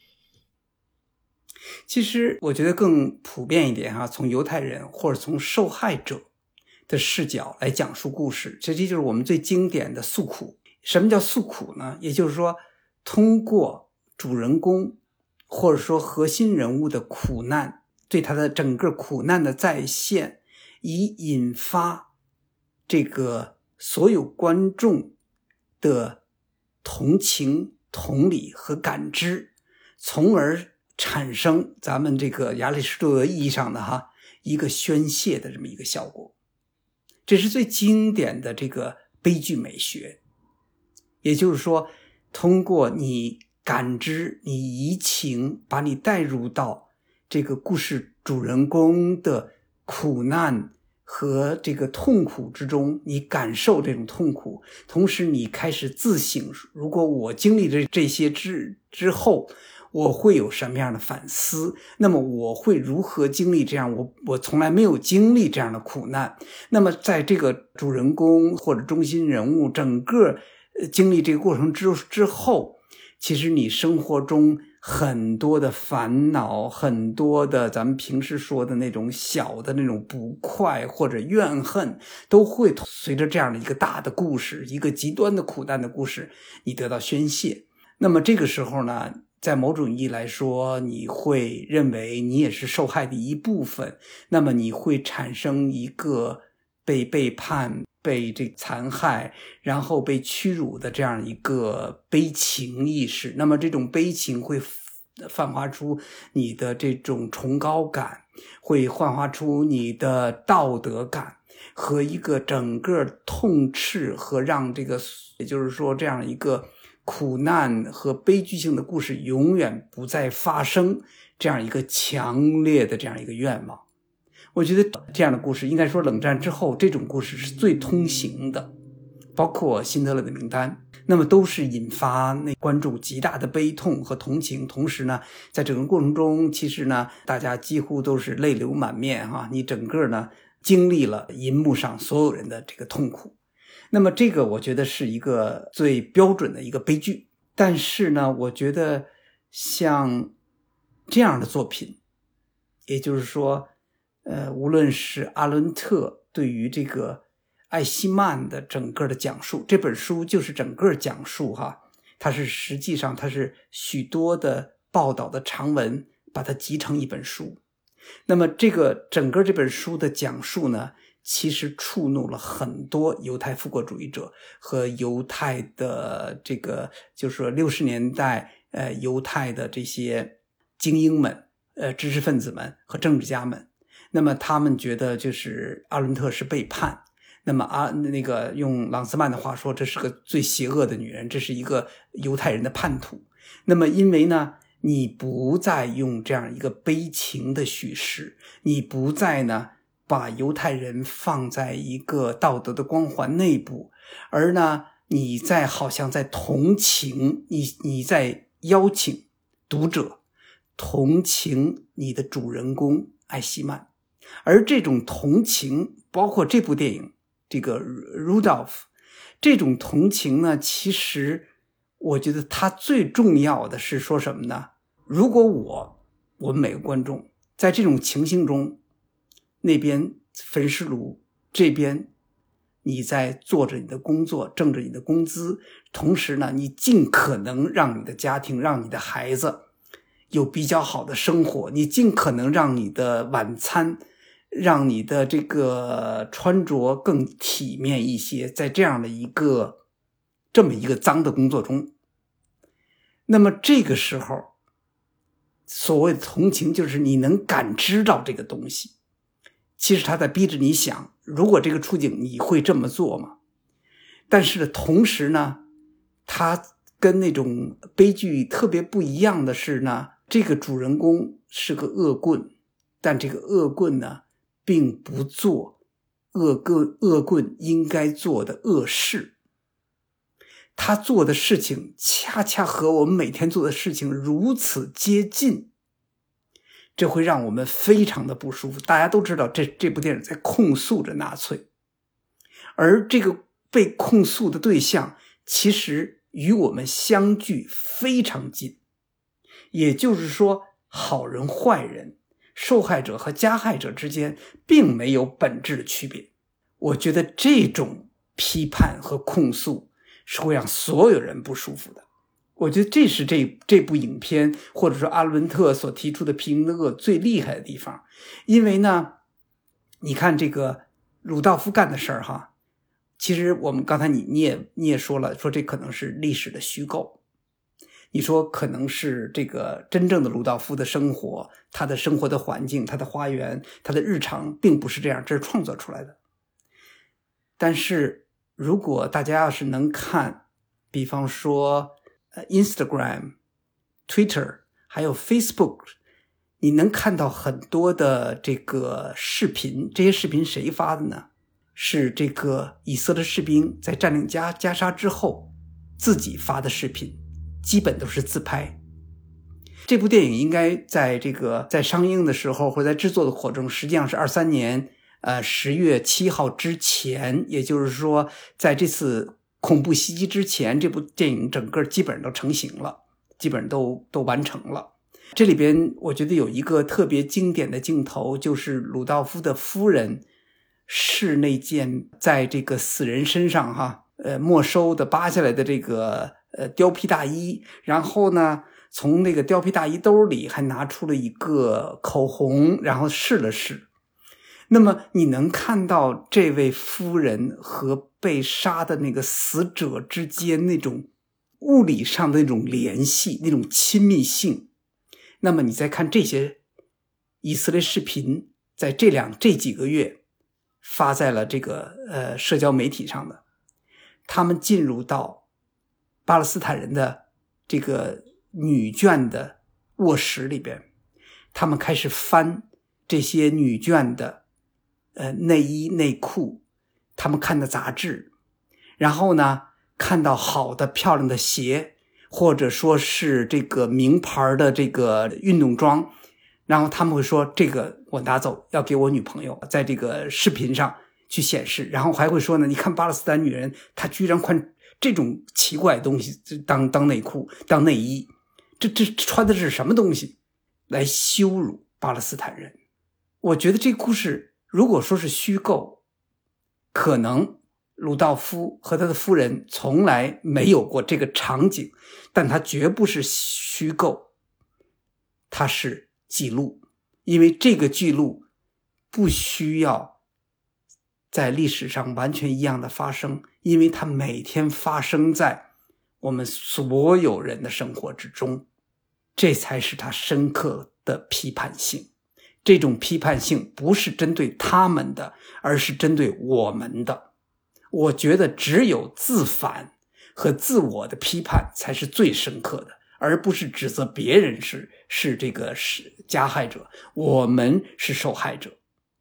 其实我觉得更普遍一点哈，从犹太人或者从受害者的视角来讲述故事，这就是我们最经典的诉苦。什么叫诉苦呢？也就是说通过主人公或者说核心人物的苦难，对他的整个苦难的再现，以引发这个所有观众的同情、同理和感知，从而产生咱们这个亚里士多德意义上的哈一个宣泄的这么一个效果。这是最经典的这个悲剧美学。也就是说，通过你感知，你移情，把你带入到这个故事主人公的苦难和这个痛苦之中，你感受这种痛苦，同时你开始自省，如果我经历了这些之之后，我会有什么样的反思，那么我会如何经历这样我我从来没有经历这样的苦难。那么在这个主人公或者中心人物整个经历这个过程之之后，其实你生活中很多的烦恼，很多的咱们平时说的那种小的那种不快或者怨恨，都会随着这样的一个大的故事，一个极端的苦难的故事，你得到宣泄。那么这个时候呢，在某种意义来说，你会认为你也是受害的一部分，那么你会产生一个被背叛、被这残害，然后被屈辱的这样一个悲情意识。那么这种悲情会泛化出你的这种崇高感，会幻化出你的道德感和一个整个痛斥和让这个，也就是说这样一个苦难和悲剧性的故事永远不再发生，这样一个强烈的这样一个愿望。我觉得这样的故事，应该说冷战之后这种故事是最通行的，包括辛德勒的名单，那么都是引发那观众极大的悲痛和同情。同时呢，在整个过程中，其实呢大家几乎都是泪流满面哈，你整个呢经历了银幕上所有人的这个痛苦。那么这个我觉得是一个最标准的一个悲剧。但是呢，我觉得像这样的作品，也就是说呃，无论是阿伦特对于这个艾希曼的整个的讲述，这本书就是整个讲述哈，它是实际上它是许多的报道的长文把它集成一本书。那么这个整个这本书的讲述呢，其实触怒了很多犹太复国主义者和犹太的这个就是说六十年代呃犹太的这些精英们、呃知识分子们和政治家们。那么他们觉得就是阿伦特是背叛，那么啊那个用朗斯曼的话说，这是个最邪恶的女人，这是一个犹太人的叛徒。那么因为呢你不再用这样一个悲情的叙事，你不再呢把犹太人放在一个道德的光环内部，而呢你在好像在同情你你在邀请读者同情你的主人公艾希曼。而这种同情包括这部电影这个 Rudolph， 这种同情呢，其实我觉得它最重要的是说什么呢？如果我我们每个观众在这种情形中，那边焚尸炉，这边你在做着你的工作，挣着你的工资，同时呢你尽可能让你的家庭让你的孩子有比较好的生活，你尽可能让你的晚餐让你的这个穿着更体面一些，在这样的一个这么一个脏的工作中，那么这个时候所谓的同情就是你能感知到这个东西，其实他在逼着你想，如果这个处境你会这么做吗？但是同时呢，他跟那种悲剧特别不一样的是呢，这个主人公是个恶棍，但这个恶棍呢并不做恶棍恶棍应该做的恶事，他做的事情恰恰和我们每天做的事情如此接近，这会让我们非常的不舒服。大家都知道这这部电影在控诉着纳粹，而这个被控诉的对象其实与我们相距非常近，也就是说好人坏人受害者和加害者之间并没有本质的区别。我觉得这种批判和控诉是会让所有人不舒服的。我觉得这是这这部影片或者说阿伦特所提出的平行的恶最厉害的地方。因为呢你看这个鲁道夫干的事儿哈，其实我们刚才你你也你也说了，说这可能是历史的虚构，你说可能是这个真正的鲁道夫的生活，他的生活的环境，他的花园，他的日常并不是这样，这是创作出来的。但是如果大家要是能看比方说呃 Instagram Twitter 还有 Facebook， 你能看到很多的这个视频，这些视频谁发的呢？是这个以色列士兵在占领加加沙之后自己发的视频，基本都是自拍。这部电影应该在这个在上映的时候或者在制作的过程中，实际上是二三年呃十月七号之前，也就是说在这次恐怖袭击之前，这部电影整个基本上都成型了，基本上都都完成了。这里边我觉得有一个特别经典的镜头，就是鲁道夫的夫人是那件在这个死人身上哈呃没收的扒下来的这个呃貂皮大衣，然后呢从那个貂皮大衣兜里还拿出了一个口红，然后试了试。那么你能看到这位夫人和被杀的那个死者之间那种物理上的那种联系，那种亲密性。那么你再看这些以色列视频，在这两这几个月发在了这个呃社交媒体上的，他们进入到巴勒斯坦人的这个女眷的卧室里边，他们开始翻这些女眷的呃内衣内裤，他们看的杂志，然后呢看到好的漂亮的鞋，或者说是这个名牌的这个运动装，然后他们会说这个我拿走要给我女朋友，在这个视频上去显示，然后还会说呢，你看巴勒斯坦女人她居然穿这种奇怪的东西当当内裤当内衣，这这穿的是什么东西，来羞辱巴勒斯坦人。我觉得这个故事如果说是虚构，可能鲁道夫和他的夫人从来没有过这个场景，但它绝不是虚构，它是记录，因为这个记录不需要在历史上完全一样的发生，因为它每天发生在我们所有人的生活之中，这才是它深刻的批判性。这种批判性不是针对他们的，而是针对我们的。我觉得只有自反和自我的批判才是最深刻的，而不是指责别人是是这个是加害者，我们是受害者。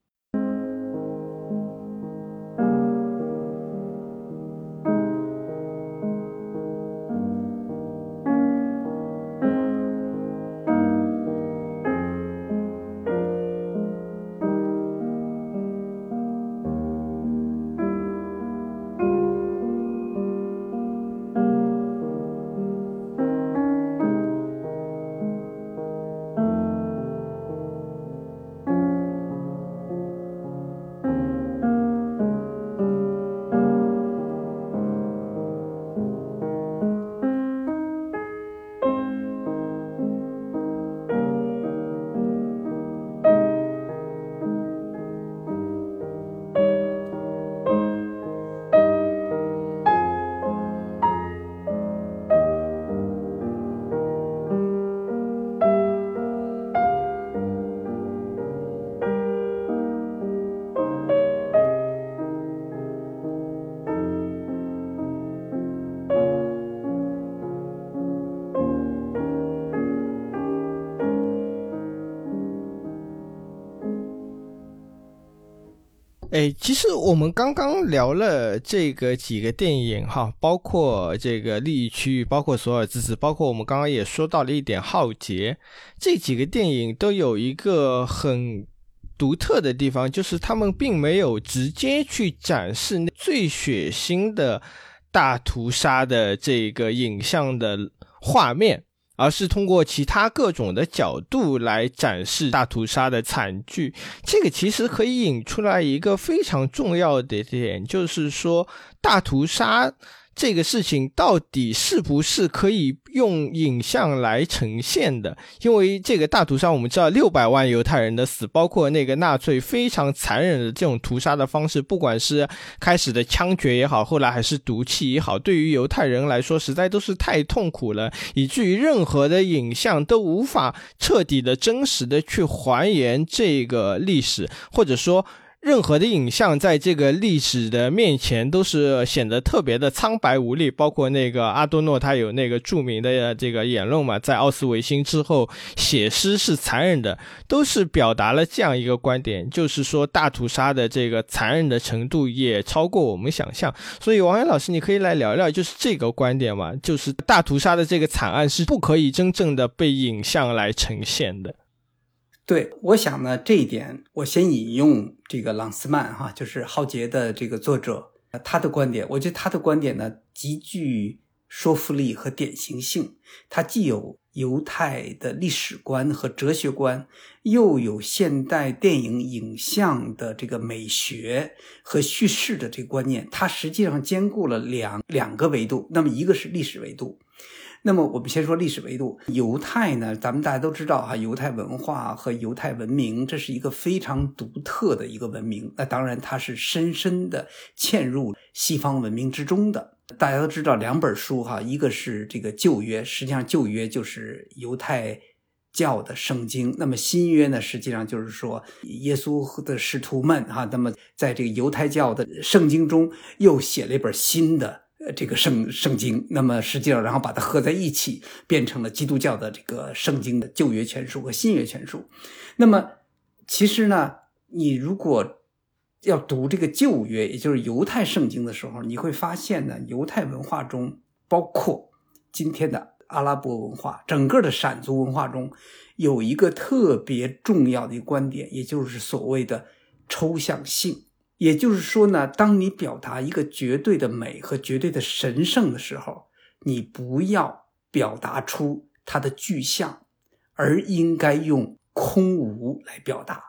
哎，其实我们刚刚聊了这个几个电影哈，包括这个利益区域，包括索尔兹兹，包括我们刚刚也说到了一点浩劫，这几个电影都有一个很独特的地方，就是他们并没有直接去展示最血腥的大屠杀的这个影像的画面，而是通过其他各种的角度来展示大屠杀的惨剧。这个其实可以引出来一个非常重要的点，就是说大屠杀这个事情到底是不是可以用影像来呈现的。因为这个大屠杀我们知道六百万犹太人的死，包括那个纳粹非常残忍的这种屠杀的方式，不管是开始的枪决也好，后来还是毒气也好，对于犹太人来说实在都是太痛苦了，以至于任何的影像都无法彻底的真实的去还原这个历史，或者说任何的影像在这个历史的面前都是显得特别的苍白无力。包括那个阿多诺他有那个著名的这个言论嘛，在奥斯维辛之后写诗是残忍的，都是表达了这样一个观点，就是说大屠杀的这个残忍的程度也超过我们想象。所以王源老师你可以来聊聊就是这个观点嘛，就是大屠杀的这个惨案是不可以真正的被影像来呈现的。 对，我想呢，这一点我先引用这个朗斯曼哈，就是《浩劫》的这个作者，他的观点，我觉得他的观点呢极具说服力和典型性。他既有犹太的历史观和哲学观，又有现代电影影像的这个美学和叙事的这个观念，他实际上兼顾了两两个维度。那么一个是历史维度。那么我们先说历史维度，犹太呢，咱们大家都知道哈，犹太文化和犹太文明，这是一个非常独特的一个文明。那当然它是深深的嵌入西方文明之中的。大家都知道两本书哈，一个是这个旧约，实际上旧约就是犹太教的圣经，那么新约呢，实际上就是说耶稣的使徒们哈，那么在这个犹太教的圣经中又写了一本新的这个圣圣经，那么实际上然后把它合在一起，变成了基督教的这个圣经的旧约全书和新约全书。那么其实呢，你如果要读这个旧约，也就是犹太圣经的时候，你会发现呢，犹太文化中，包括今天的阿拉伯文化，整个的闪族文化中，有一个特别重要的一个观点，也就是所谓的抽象性。也就是说呢，当你表达一个绝对的美和绝对的神圣的时候，你不要表达出它的具象，而应该用空无来表达。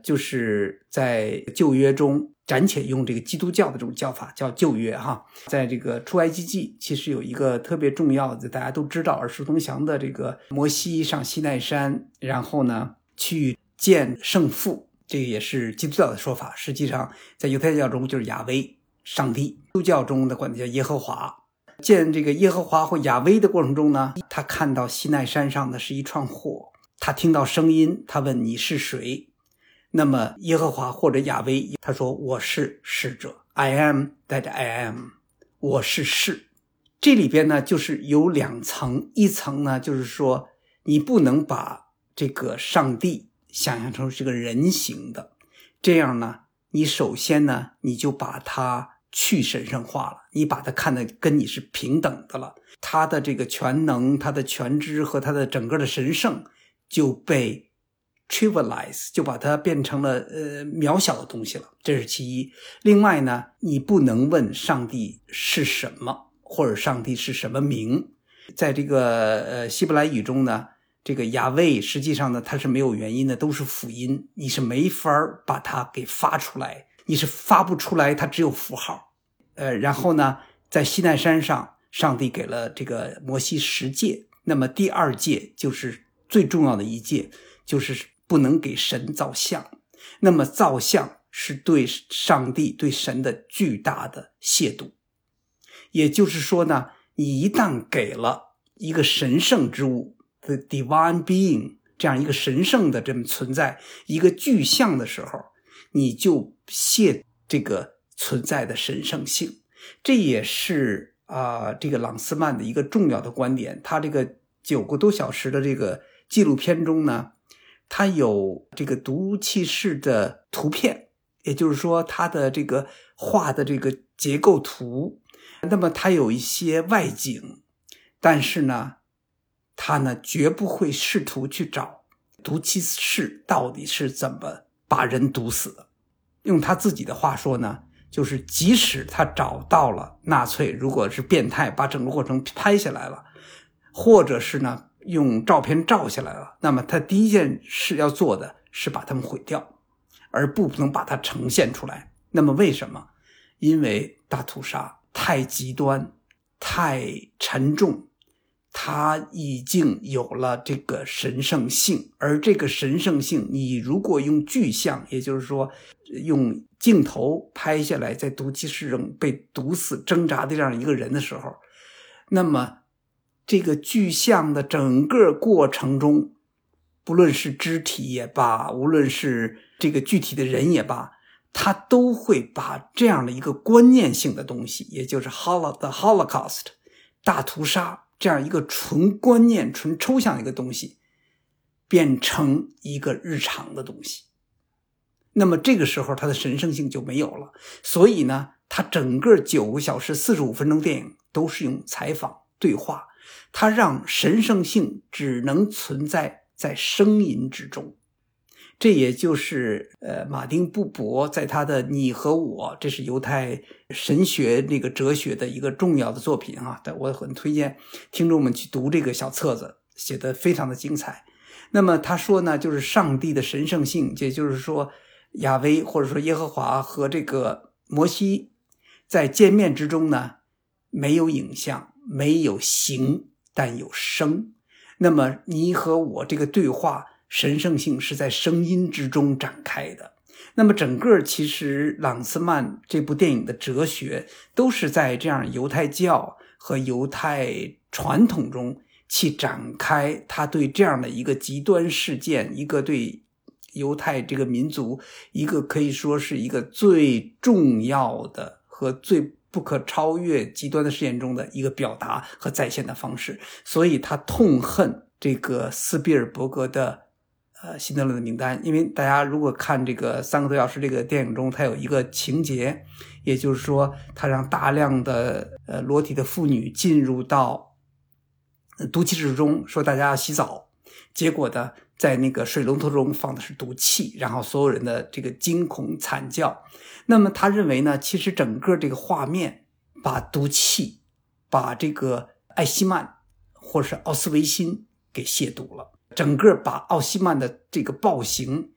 就是在旧约中暂且用这个基督教的这种叫法叫旧约哈。在这个出埃及记其实有一个特别重要的大家都知道耳熟能详的这个摩西上西奈山，然后呢去见圣父，这个也是基督教的说法，实际上在犹太教中就是亚威上帝，基督教中的管它叫耶和华。见这个耶和华或亚威的过程中呢，他看到西奈山上的是一串火，他听到声音，他问你是谁？那么耶和华或者亚威他说我是使者， I am that I am， 我是是。这里边呢就是有两层，一层呢就是说你不能把这个上帝想象成是个人形的，这样呢你首先呢你就把它去神圣化了，你把它看得跟你是平等的了，他的这个全能，他的全知和他的整个的神圣就被 trivialize， 就把它变成了呃渺小的东西了，这是其一。另外呢，你不能问上帝是什么，或者上帝是什么名。在这个呃希伯来语中呢，这个亚卫实际上呢它是没有元音的，都是辅音，你是没法把它给发出来，你是发不出来，它只有符号。呃，然后呢，在西奈山上，上帝给了这个摩西十诫，那么第二诫就是最重要的一诫，就是不能给神造像。那么造像是对上帝对神的巨大的亵渎。也就是说呢，你一旦给了一个神圣之物 the divine being 这样一个神圣的这么存在一个具象的时候，你就亵这个存在的神圣性。这也是啊、呃，这个朗斯曼的一个重要的观点。他这个九个多小时的这个纪录片中呢，他有这个毒气室的图片，也就是说他的这个画的这个结构图，那么他有一些外景，但是呢他呢绝不会试图去找毒气室到底是怎么把人毒死的。用他自己的话说呢，就是即使他找到了纳粹如果是变态把整个过程拍下来了，或者是呢用照片照下来了，那么他第一件事要做的是把他们毁掉，而不能把它呈现出来。那么为什么？因为大屠杀太极端太沉重，它已经有了这个神圣性，而这个神圣性你如果用具象，也就是说用镜头拍下来在毒气室中被毒死挣扎的这样一个人的时候，那么这个具象的整个过程中，不论是肢体也罢，无论是这个具体的人也罢，他都会把这样的一个观念性的东西，也就是 the Holocaust 大屠杀这样一个纯观念纯抽象的一个东西变成一个日常的东西。那么这个时候它的神圣性就没有了。所以呢它整个九个小时四十五分钟电影都是用采访对话，它让神圣性只能存在在声音之中。这也就是呃，马丁布伯在他的你和我，这是犹太神学那个哲学的一个重要的作品啊，我很推荐听众们去读这个小册子，写得非常的精彩。那么他说呢，就是上帝的神圣性，也就是说亚威或者说耶和华和这个摩西在见面之中呢，没有影像，没有形，但有声。那么你和我这个对话神圣性是在声音之中展开的。那么整个其实朗斯曼这部电影的哲学都是在这样犹太教和犹太传统中去展开，他对这样的一个极端事件，一个对犹太这个民族一个可以说是一个最重要的和最不可超越极端的事件中的一个表达和再现的方式。所以他痛恨这个斯皮尔伯格的呃，辛德勒的名单。因为大家如果看这个三个多小时这个电影中，它有一个情节，也就是说它让大量的呃裸体的妇女进入到毒气室中，说大家要洗澡，结果呢在那个水龙头中放的是毒气，然后所有人的这个惊恐惨叫。那么他认为呢，其实整个这个画面把毒气把这个艾希曼或者是奥斯维辛给亵渎了，整个把奥西曼的这个暴行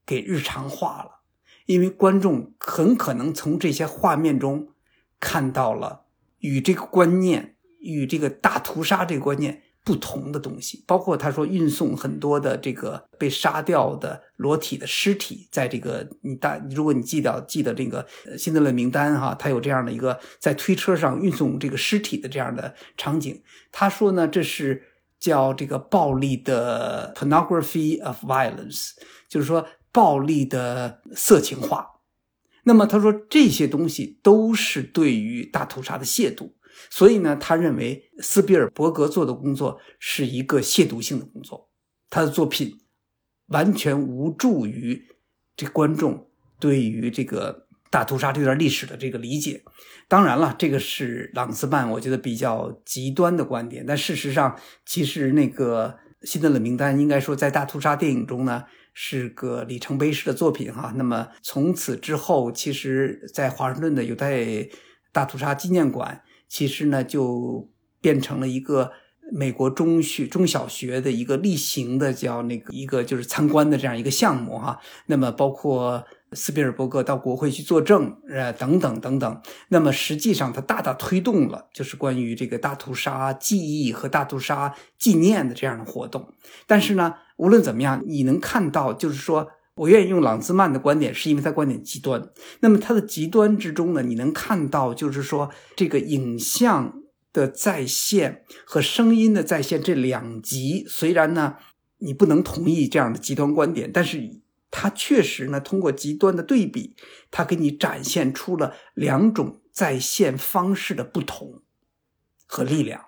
给日常化了，因为观众很可能从这些画面中看到了与这个观念与这个大屠杀这个观念不同的东西，包括他说运送很多的这个被杀掉的裸体的尸体，在这个你大如果你记得记得这个辛德勒名单哈，他有这样的一个在推车上运送这个尸体的这样的场景，他说呢这是叫这个暴力的 pornography of violence， 就是说暴力的色情化。那么他说这些东西都是对于大屠杀的亵渎，所以呢他认为斯皮尔伯格做的工作是一个亵渎性的工作，他的作品完全无助于这观众对于这个大屠杀这段历史的这个理解。当然了，这个是朗斯曼我觉得比较极端的观点，但事实上其实那个辛德勒名单应该说在大屠杀电影中呢是个里程碑式的作品哈。那么从此之后，其实在华盛顿的犹太大屠杀纪念馆其实呢就变成了一个美国中学中小学的一个例行的叫那个一个就是参观的这样一个项目哈。那么包括斯皮尔伯格到国会去作证呃等等等等，那么实际上它大大推动了就是关于这个大屠杀记忆和大屠杀纪念的这样的活动。但是呢无论怎么样，你能看到就是说我愿意用朗兹曼的观点是因为他观点极端，那么他的极端之中呢，你能看到就是说这个影像的再现和声音的再现这两极，虽然呢你不能同意这样的极端观点，但是它确实呢通过极端的对比，它给你展现出了两种再现方式的不同和力量。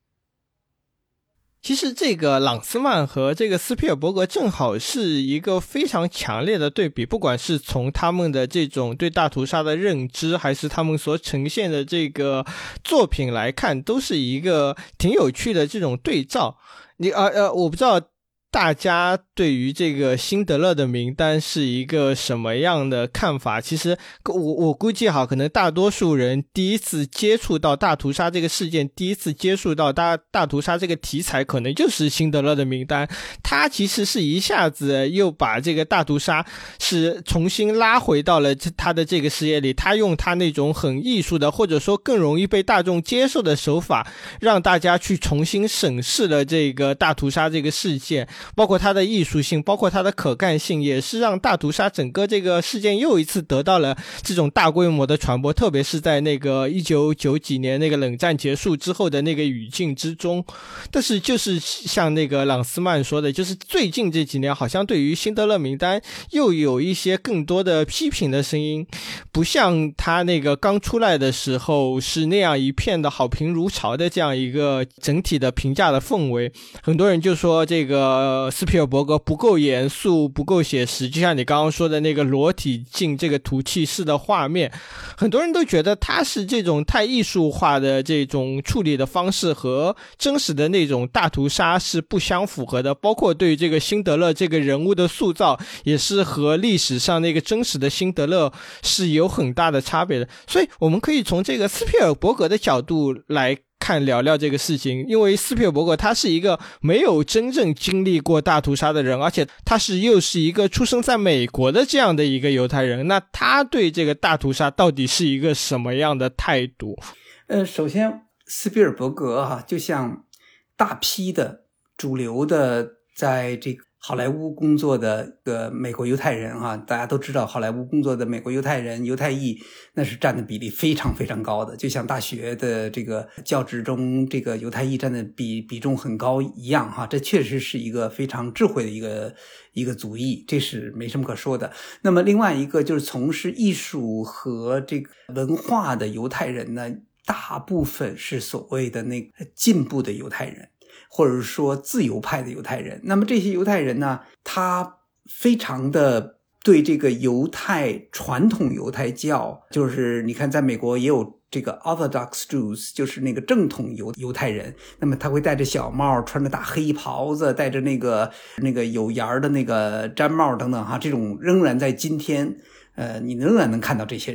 其实这个朗斯曼和这个斯皮尔伯格正好是一个非常强烈的对比，不管是从他们的这种对大屠杀的认知，还是他们所呈现的这个作品来看，都是一个挺有趣的这种对照。你呃呃，我不知道大家对于这个辛德勒的名单是一个什么样的看法？其实我我估计哈，可能大多数人第一次接触到大屠杀这个事件，第一次接触到大大屠杀这个题材，可能就是辛德勒的名单。他其实是一下子又把这个大屠杀是重新拉回到了他的这个事业里，他用他那种很艺术的，或者说更容易被大众接受的手法，让大家去重新审视了这个大屠杀这个事件。包括它的艺术性，包括它的可干性，也是让大屠杀整个这个事件又一次得到了这种大规模的传播，特别是在那个一九九几年那个冷战结束之后的那个语境之中。但是就是像那个朗斯曼说的，就是最近这几年好像对于辛德勒名单又有一些更多的批评的声音，不像他那个刚出来的时候是那样一片的好评如潮的这样一个整体的评价的氛围。很多人就说这个呃，斯皮尔伯格不够严肃，不够写实，就像你刚刚说的那个裸体进这个毒气室的画面，很多人都觉得他是这种太艺术化的这种处理的方式和真实的那种大屠杀是不相符合的，包括对于这个辛德勒这个人物的塑造也是和历史上那个真实的辛德勒是有很大的差别的。所以我们可以从这个斯皮尔伯格的角度来看聊聊这个事情，因为斯皮尔伯格他是一个没有真正经历过大屠杀的人，而且他是又是一个出生在美国的这样的一个犹太人，那他对这个大屠杀到底是一个什么样的态度？ 呃，首先斯皮尔伯格啊，就像大批的主流的在这个好莱坞工作的个美国犹太人啊，大家都知道好莱坞工作的美国犹太人犹太裔那是占的比例非常非常高的，就像大学的这个教职中这个犹太裔占的比比重很高一样哈，这确实是一个非常智慧的一个一个族裔，这是没什么可说的。那么另外一个就是从事艺术和这个文化的犹太人呢，大部分是所谓的那个进步的犹太人，或者说自由派的犹太人。那么这些犹太人呢，他非常的对这个犹太传统犹太教，就是你看在美国也有这个 Orthodox Jews， 就是那个正统犹犹太人，那么他会戴着小帽，穿着大黑袍子，戴着那个那个有檐的那个毡帽等等哈，这种仍然在今天呃，你仍然能看到这些人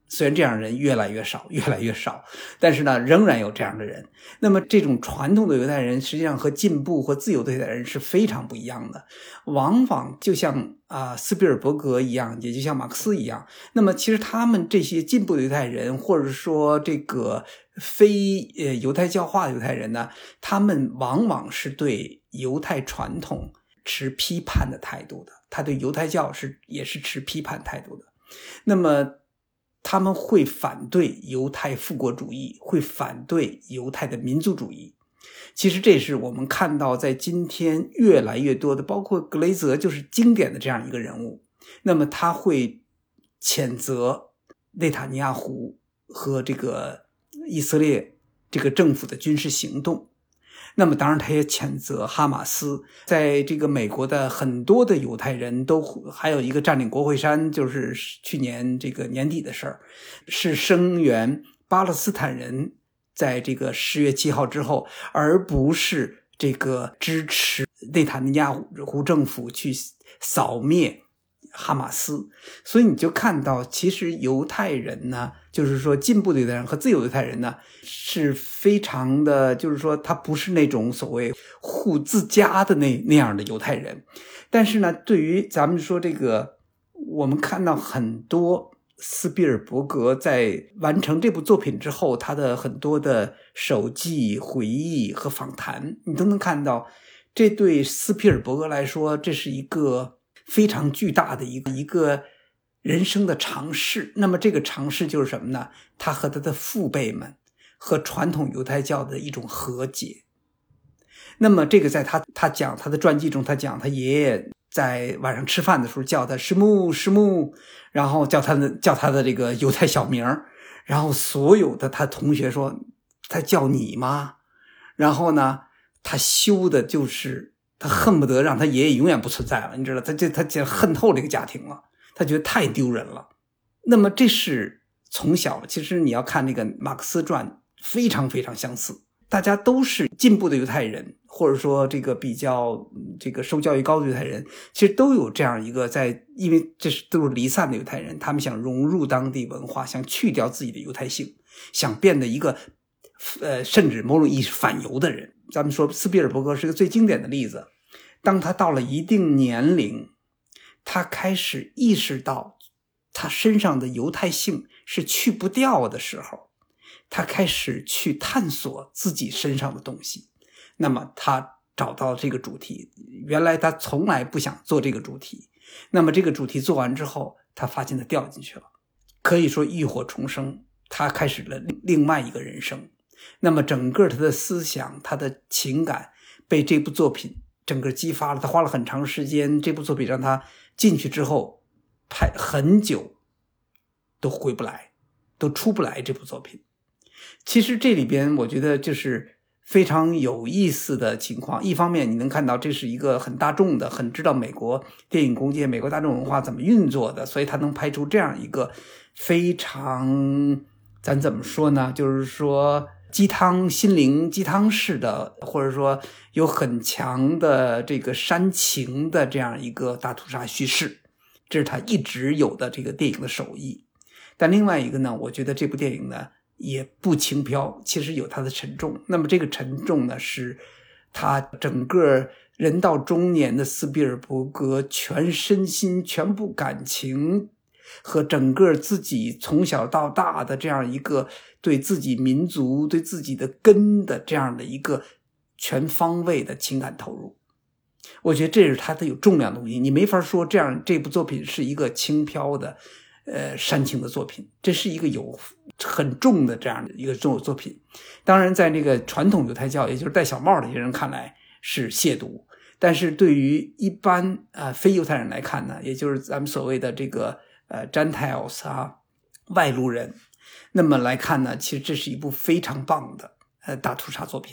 虽然这样的人越来越少越来越少，但是呢仍然有这样的人。那么这种传统的犹太人实际上和进步和自由的犹太人是非常不一样的，往往就像啊、呃、斯皮尔伯格一样，也就像马克思一样。那么其实他们这些进步的犹太人，或者说这个非呃犹太教化的犹太人呢，他们往往是对犹太传统持批判的态度的，他对犹太教是也是持批判态度的。那么他们会反对犹太复国主义，会反对犹太的民族主义。其实这是我们看到在今天越来越多的，包括格雷泽就是经典的这样一个人物。那么他会谴责内塔尼亚胡和这个以色列这个政府的军事行动。那么当然他也谴责哈马斯。在这个美国的很多的犹太人都还有一个占领国会山，就是去年这个年底的事儿，是声援巴勒斯坦人在这个十月七号之后，而不是这个支持内塔尼亚胡政府去扫灭哈马斯。所以你就看到其实犹太人呢，就是说进步的犹太人和自由犹太人呢是非常的，就是说他不是那种所谓护自家的那那样的犹太人。但是呢对于咱们说这个，我们看到很多斯皮尔伯格在完成这部作品之后，他的很多的手记回忆和访谈，你都能看到这对斯皮尔伯格来说这是一个非常巨大的一个一个人生的尝试。那么这个尝试就是什么呢？他和他的父辈们和传统犹太教的一种和解。那么这个在他他讲他的传记中，他讲他爷爷在晚上吃饭的时候叫他师母师母，然后叫他的叫他的这个犹太小名，然后所有的他同学说他叫你吗？然后呢他羞的就是他恨不得让他爷爷永远不存在了，你知道，他这他就恨透这个家庭了，他觉得太丢人了。那么这是从小，其实你要看那个马克思传非常非常相似，大家都是进步的犹太人，或者说这个比较这个受教育高的犹太人，其实都有这样一个在，因为这是都是离散的犹太人，他们想融入当地文化，想去掉自己的犹太性，想变得一个呃，甚至某种意义是反犹的人。咱们说斯皮尔伯格是个最经典的例子，当他到了一定年龄，他开始意识到他身上的犹太性是去不掉的时候，他开始去探索自己身上的东西。那么他找到这个主题，原来他从来不想做这个主题，那么这个主题做完之后，他发现他掉进去了，可以说浴火重生，他开始了另外一个人生。那么整个他的思想，他的情感被这部作品整个激发了，他花了很长时间，这部作品让他进去之后拍很久都回不来，都出不来这部作品。其实这里边我觉得就是非常有意思的情况，一方面你能看到这是一个很大众的，很知道美国电影工业美国大众文化怎么运作的，所以他能拍出这样一个非常，咱怎么说呢，就是说鸡汤心灵鸡汤式的，或者说有很强的这个煽情的这样一个大屠杀叙事，这是他一直有的这个电影的手艺。但另外一个呢，我觉得这部电影呢也不轻飘，其实有它的沉重。那么这个沉重呢，是他整个人到中年的斯皮尔伯格全身心全部感情和整个自己从小到大的这样一个对自己民族对自己的根的这样的一个全方位的情感投入。我觉得这是他的有重量的东西，你没法说这样这部作品是一个轻飘的呃煽情的作品，这是一个有很重的这样的一个作品。当然在这个传统犹太教，也就是戴小帽的一些人看来是亵渎，但是对于一般呃非犹太人来看呢，也就是咱们所谓的这个呃 Gentiles 啊外路人，那么来看呢，其实这是一部非常棒的呃大屠杀作品。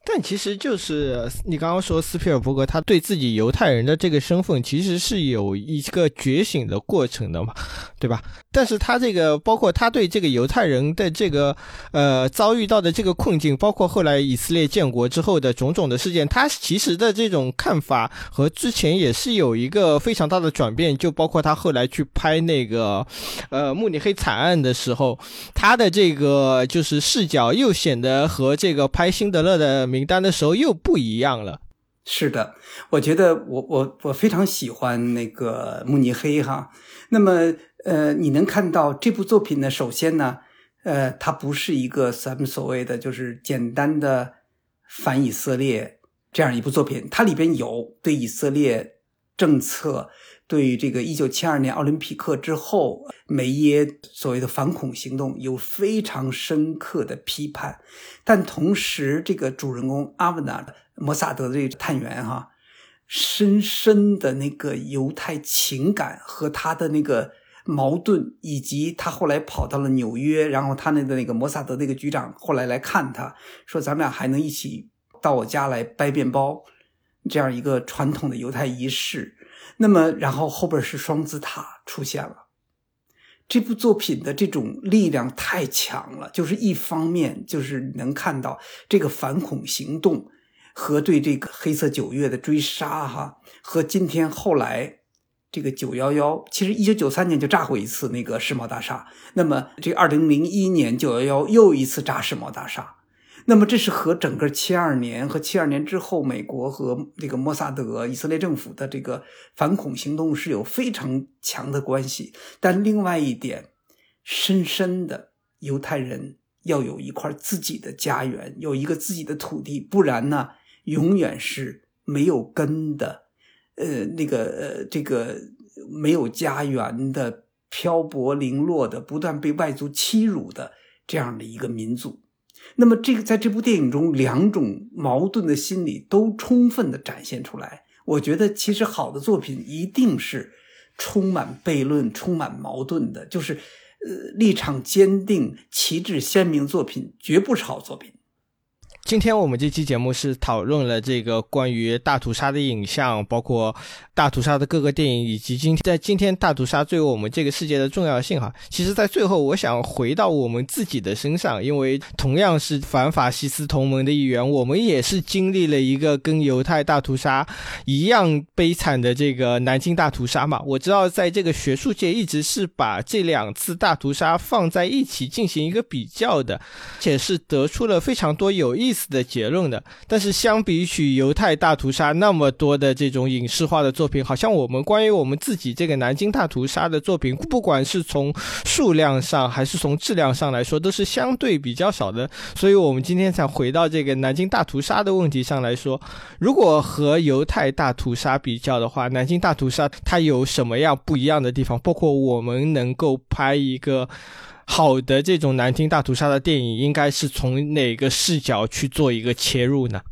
但其实就是你刚刚说斯皮尔伯格他对自己犹太人的这个身份其实是有一个觉醒的过程的嘛，对吧？但是他这个包括他对这个犹太人的这个呃遭遇到的这个困境，包括后来以色列建国之后的种种的事件，他其实的这种看法和之前也是有一个非常大的转变，就包括他后来去拍那个呃慕尼黑惨案的时候，他的这个就是视角又显得和这个拍辛德勒的名单的时候又不一样了。 是的，我觉得我我我非常喜欢那个慕尼黑哈。那么呃，你能看到这部作品呢，首先呢，呃，它不是一个咱们所谓的就是简单的反以色列这样一部作品，它里边有对以色列政策，对于这个一九七二年奥林匹克之后梅耶所谓的反恐行动有非常深刻的批判，但同时这个主人公阿文纳摩萨德的这个探员哈，深深的那个犹太情感和他的那个矛盾，以及他后来跑到了纽约，然后他那个那个摩萨德那个局长后来来看他，说咱们俩还能一起到我家来掰面包，这样一个传统的犹太仪式。那么然后后边是双子塔出现了，这部作品的这种力量太强了，就是一方面就是能看到这个反恐行动和对这个黑色九月的追杀哈，和今天后来这个九一一，其实一九九三年就炸过一次那个世贸大厦，那么这个二零零一年九一一又一次炸世贸大厦，那么这是和整个七二年和七二年之后美国和这个摩萨德以色列政府的这个反恐行动是有非常强的关系。但另外一点，深深的犹太人要有一块自己的家园，有一个自己的土地，不然呢永远是没有根的呃，那个呃，这个没有家园的、漂泊零落的、不断被外族欺辱的这样的一个民族。那么，这个在这部电影中，两种矛盾的心理都充分的展现出来。我觉得，其实好的作品一定是充满悖论、充满矛盾的，就是呃立场坚定、旗帜鲜明作品，绝不是好作品。 今天我们这期节目是讨论了这个关于大屠杀的影像，包括大屠杀的各个电影，以及今天在今天大屠杀对我们这个世界的重要性哈。其实在最后我想回到我们自己的身上，因为同样是反法西斯同盟的一员，我们也是经历了一个跟犹太大屠杀一样悲惨的这个南京大屠杀嘛。我知道在这个学术界一直是把这两次大屠杀放在一起进行一个比较的，且是得出了非常多有意思的结论的。但是相比起犹太大屠杀那么多的这种影视化的作品，好像我们关于我们自己这个南京大屠杀的作品，不管是从数量上还是从质量上来说，都是相对比较少的。所以我们今天才回到这个南京大屠杀的问题上来说，如果和犹太大屠杀比较的话，南京大屠杀它有什么样不一样的地方？包括我们能够拍一个好的这种南京大屠杀的电影，应该是从哪个视角去做一个切入呢？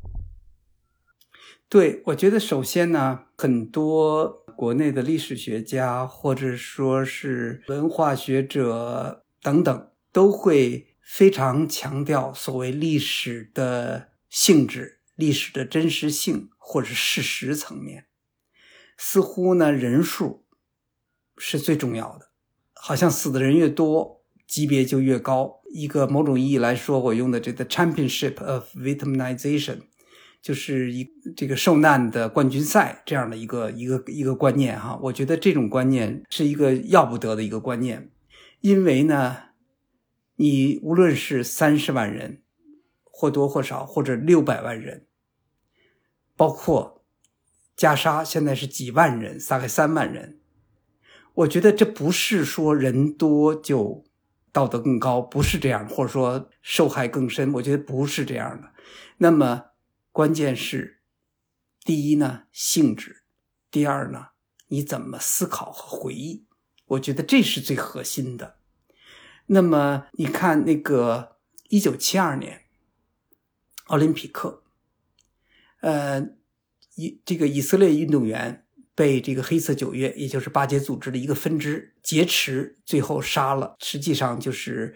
对，我觉得首先呢，很多国内的历史学家或者说是文化学者等等，都会非常强调所谓历史的性质、历史的真实性或者事实层面。似乎呢，人数是最重要的，好像死的人越多级别就越高。一个某种意义来说，我用的这个 championship of victimization， 就是一这个受难的冠军赛这样的一个一个一个观念哈。我觉得这种观念是一个要不得的一个观念，因为呢，你无论是三十万人，或多或少，或者六百万人，包括加沙现在是几万人，大概三万人。我觉得这不是说人多就道德更高，不是这样，或者说受害更深，我觉得不是这样的。那么关键是，第一呢，性质；第二呢，你怎么思考和回忆，我觉得这是最核心的。那么你看那个一九七二年奥林匹克，呃，以这个以色列运动员被这个黑色九月，也就是巴解组织的一个分支劫持，最后杀了，实际上就是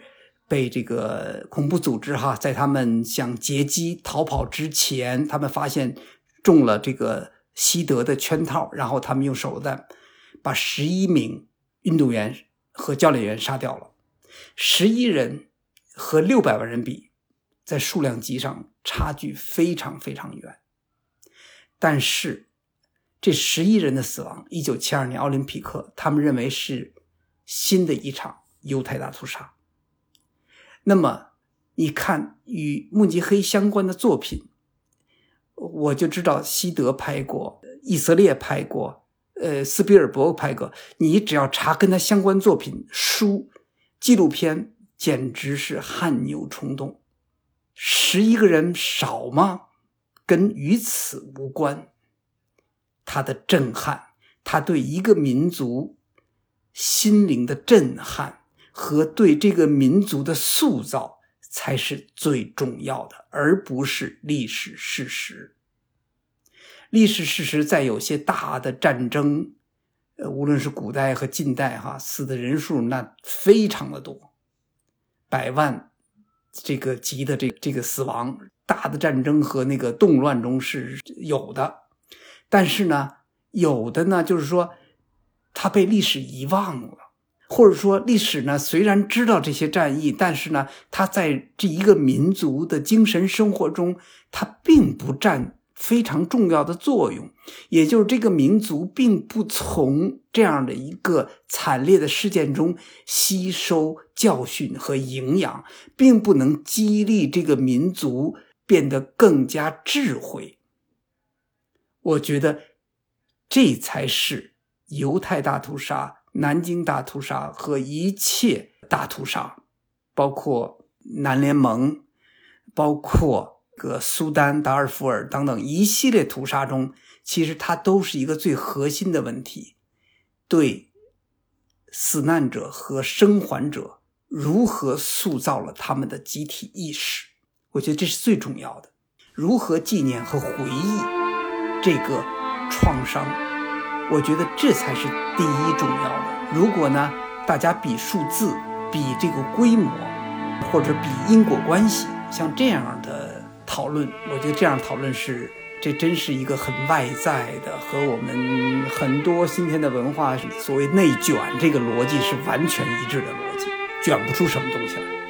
被这个恐怖组织哈，在他们想劫机逃跑之前，他们发现中了这个西德的圈套，然后他们用手榴弹把十一名运动员和教练员杀掉了。十一人和六百万人比，在数量级上差距非常非常远。但是这十一人的死亡，一九七二年奥林匹克，他们认为是新的一场犹太大屠杀。那么你看与慕尼黑相关的作品，我就知道西德拍过，以色列拍过，呃，斯皮尔伯格拍过，你只要查跟他相关作品，书、纪录片，简直是汗牛充栋。十一个人少吗？跟与此无关。他的震撼，他对一个民族心灵的震撼和对这个民族的塑造才是最重要的，而不是历史事实。历史事实在有些大的战争，呃，无论是古代和近代哈，死的人数那非常的多，百万这个级的这这个死亡，大的战争和那个动乱中是有的。但是呢，有的呢，就是说他被历史遗忘了，或者说历史呢虽然知道这些战役，但是呢，他在这一个民族的精神生活中，他并不占非常重要的作用。也就是这个民族并不从这样的一个惨烈的事件中吸收教训和营养，并不能激励这个民族变得更加智慧。我觉得这才是犹太大屠杀、南京大屠杀和一切大屠杀，包括南联盟，包括个苏丹、达尔富尔等等一系列屠杀中，其实它都是一个最核心的问题，对死难者和生还者如何塑造了他们的集体意识。我觉得这是最重要的，如何纪念和回忆这个创伤，我觉得这才是第一重要的。如果呢，大家比数字，比这个规模，或者比因果关系，像这样的讨论，我觉得这样讨论是，这真是一个很外在的，和我们很多今天的文化所谓内卷这个逻辑是完全一致的逻辑，卷不出什么东西来。